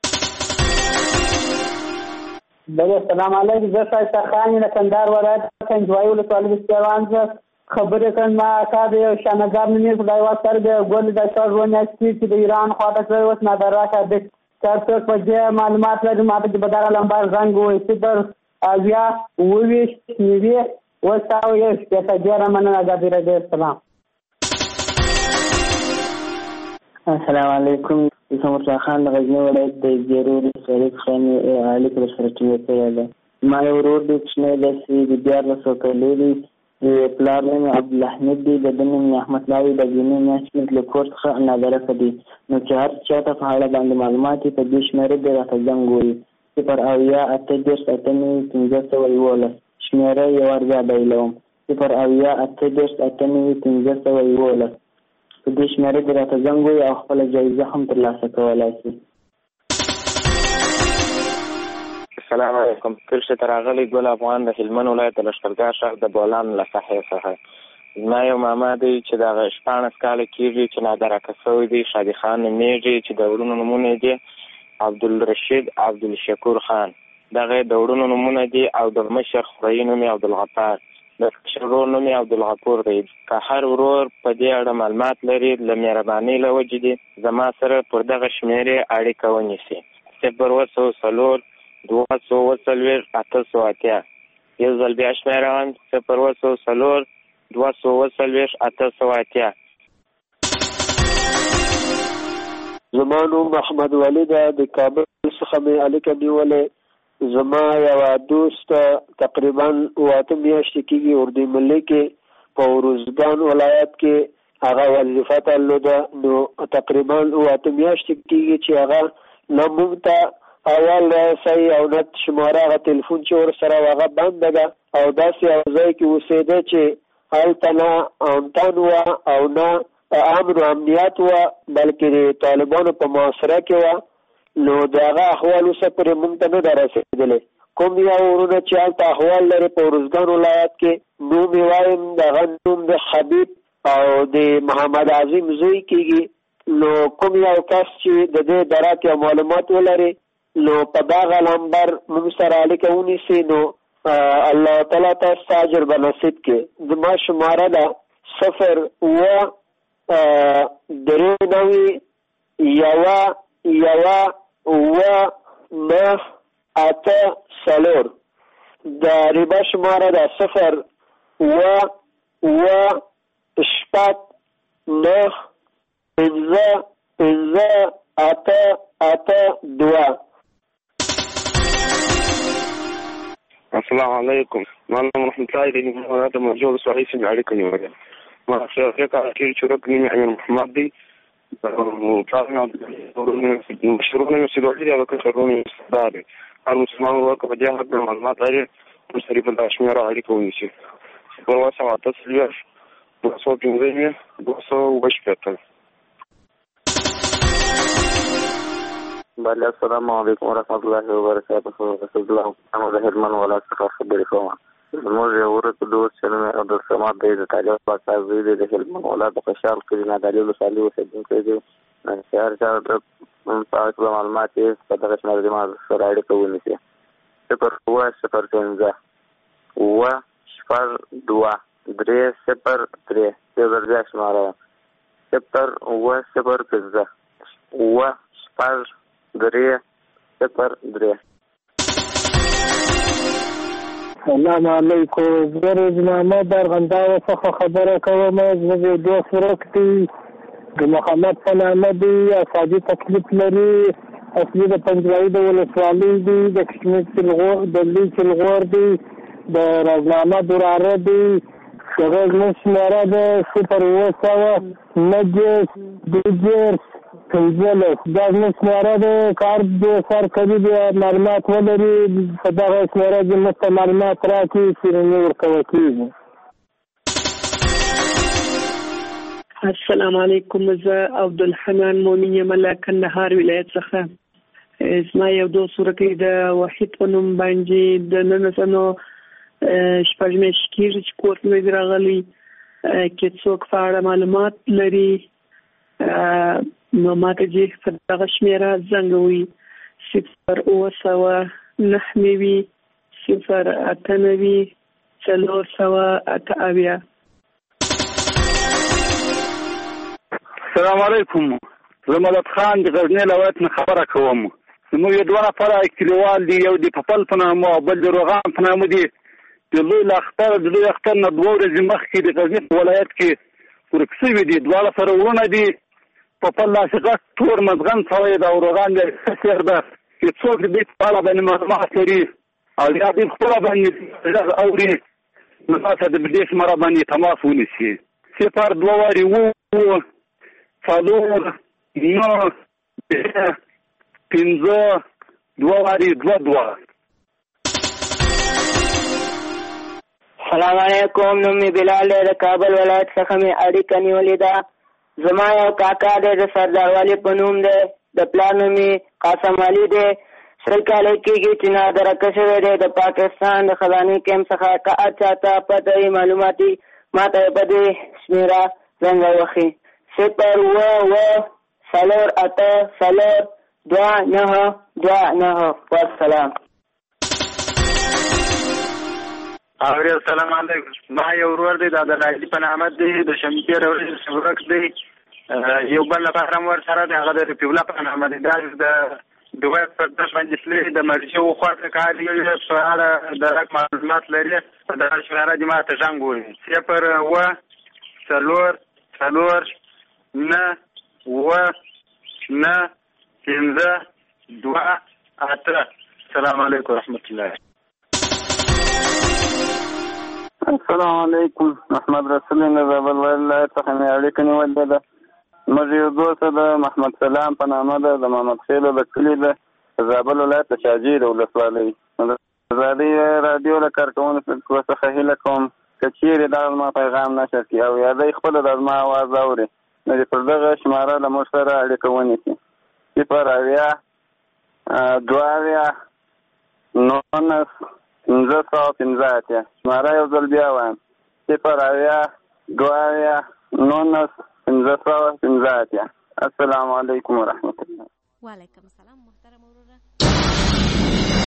بله السلام علیکم. زه شایسته خان یم د کندهار ولایت پنجوایي ولسوالۍ د سیوان څخه خبرې کوم. ما اکا د یو شانګار نومې په ډایوا سترګې ګل د شاه ژوند چې د ایران خواته شوی اوس نادرکه دی. که څوک په دې معلومات لري ما ته د بدره لمبار زنګ ووایي 0-20-90-1 ډېره مننه. ازادي راډیو. السلام. السلام علیکم. زه مرزا خان د غزني ولایت د زیرو ولسوالۍ څخه اړیکه درسره ټینګه کړې ده. ما یو ورور دی کوچنی دی چې د 14 کالو دی. د پلار نوم عبدالحمید دی. د ده نوم احمد الله دی. د جنې میاشت کې له کور څخه نادرکه دی. نو چې هر چاته په اړه باندې معلومات په دې شمېره دې راته زنګ ووایي 0-8-10-15-11 شمېره یو وار بیا بایلوم 0-8-10-15-11 په دې شمېره دې راته زنګ ووایي او خپله جایزه هم ترلاسه کولی شي. السلام علیکم. پرشته راغلی ګل افغان د هلمند ولایت د لښکرګاه ښار د بولان له ساحې څخه. زما یو ماما دی چې دغه 14 کاله کېږي چې نادرکه شوی دی. شادي خان نومیږي چې د ورونو نومونه دي عبدالرشید عبدالشکور خان. دغه د وړونو نومونه دي او د مشر خوريي نوم یې عبدالغفار، د کشر ورور نوم یې عبدالغفور دی. که هر ورور په دې اړه معلومات لري له مهربانۍ له وجې دي زما سره پر دغه شمېرې اړیکه ونیسي: 0 240 880. یو ځل بیا شمېره 0 240 880. زما نوم محمد ولی ده، د کابل څخه مې اړیکه نیولې. زما یوه دوست تقریبا 8 میاشتې کېږي اردو ملي کې په روزګان ولایت کې هغه وظیفه درلوده. نو تقریبا 8 میاشتې کېږي چې هغه نه موږ ته اول رسوي او نه شماره هغه تلیفون چې ورسره هغه بنده ده او داسې یو ځای کې اوسېده چې هلته نه امتن وه او نه امن و امنیت وه بلکې د طالبانو په معاشره کې وه. نو د هغه احوال اوسه پورې موږ ته نه ده رسېدلی. کوم یو ورونه چې هلته احوال لري په روزګان ولایت کې نوم یې وایم د هغه نوم د حبیب او د محمد عظیم زوی کېږي. نو کوم یو کس چې د دې درک یا معلومات ولري نو په دغه نمبر موږ سره اړیکه ونیسي نو الله تعالی تاسو ته اجر به نصیب کړي. زما شماره ده 0 د ریبا شماره ده 0 السلام علیکم. معلم رحمت الله علیه محمد موجود صحیح سم اړیکه نیولې. ما څنګه کار شروع کړم امیر محمد دی او کارونه مشروعونه مسؤلیت او کارونه استاد هر مسلمان ورکو په جهاد د معلومات لري په شریف د شمیره اړیکه ونیسي. په واسه تاسو 215 بله. السلام علیکم ورحمت الله وبرکاته. رسول الله محمد هرمن ولا څخه خبرې کوم. زموږ یو ورته دوست چې نوم یې عبدالصمد دی د طالب پاکستان زوی دی د هلمند ولایت د خوشحال کلي نادعلي ولسوالۍ اوسېدونکی دی. چې هر چا ته په اړه معلومات یې په دغه شمېره زما سره اړیکه ونیسي: 0 2 0 5 2 3 0 3. یو ځل بیا شماره 0 5 3 0 3. السلام علیکم. زه روزنامه درغنداو څخه خبره کوم. زموږ یو دوست ورک دی د محمد په نامه دی. اسادي تکلیف لري. اصلي د پنجوایي د ولسوالۍ دی. د کشمیر چلغور د لوی چلغور دی. د روزنامه دراره دی. هغه زموږ شماره ده 0 15 دا زموږ شماره ده. کار د سر کوي د معلومات ولري په دغه شماره کې موږ ته معلومات راکړي چې نه ورکوه کېږي. السلام علیکم. زه عبدالحنان مومن یم له کندهار ولایت څخه. زما یو دوست ورکی د وحید په نوم باندې د 19 شپږ میاشتې کېږي چې کور ته مې راغلی. که څوک په اړه معلومات لري نو ما ته چې په دغه شمېره زنګ ووهي 0 9 0 السلام علیکم. زه ملت خان د غزني ولایت نه خبره کوم. زموږ دوه نفره کلیوال دي، یو د پپل په نامه او بل د روغان په نامه دي. د لوی اختر نه 2 ورځې مخکې د غزني ولایت کې ورک شوي دي. دواړه سره ورونه دي. پپل لاسقه تور مزغن سوی ده او روغان د سر ده. چې څوک د دې په اړه باندې معلومات لري او یا دې خپله باندې اوري نو تاسو د دې شماره باندې تماس ونیسي. 0 2 4 9 5 2 2. السلام علیکم. نوم مې بلال دی. د کابل ولایت څخه مې اړیکه نیولې ده. زما یو کاکا دی د سردار والي په نوم دی. د پلار نوم یې قاسم علي دی. 100 کاله کېږي چې نادرکه شوی دی. د پاکستان د خزانې کیمپ څخه که هر چا ته پته وي معلوماتي ما ته یې په دې شمېره زنګ ووهي: 0 4 8 4 2929. والسلام. اوري السلام علیکم. ما یو ورور دی د راځي په نامه دی د شمپیر ورځ ورک دی یو بل لپاره ور سره د هغه د پیولا په نامه دی د دوه پر د باندې د مرجو خواته کار یو سره د رقم معلومات لري د شهر جماعت څنګه وي 0 السلام علیکم ورحمۃ اللہ. السلام علیکم. محمد رسول الله زابل ولایت څخه مې اړیکه نیولې ده. موږ یو دوست د محمد سلام په نامه ده د محمد خیل د کلي ده زابل ولایت شاجي د ولسوالۍ. زادي رادیو له کارکونکو څخه هیله کوم چې چیرې دا ما پیغام نشر کړي او یا د خپل د ما आवाज اوري نو پر دغه شماره له موږ سره اړیکه ونیسي. 0 شماره یو ځل بیا وایم 0 السلام علیکم ورحمۃ الله. وعلیکم السلام.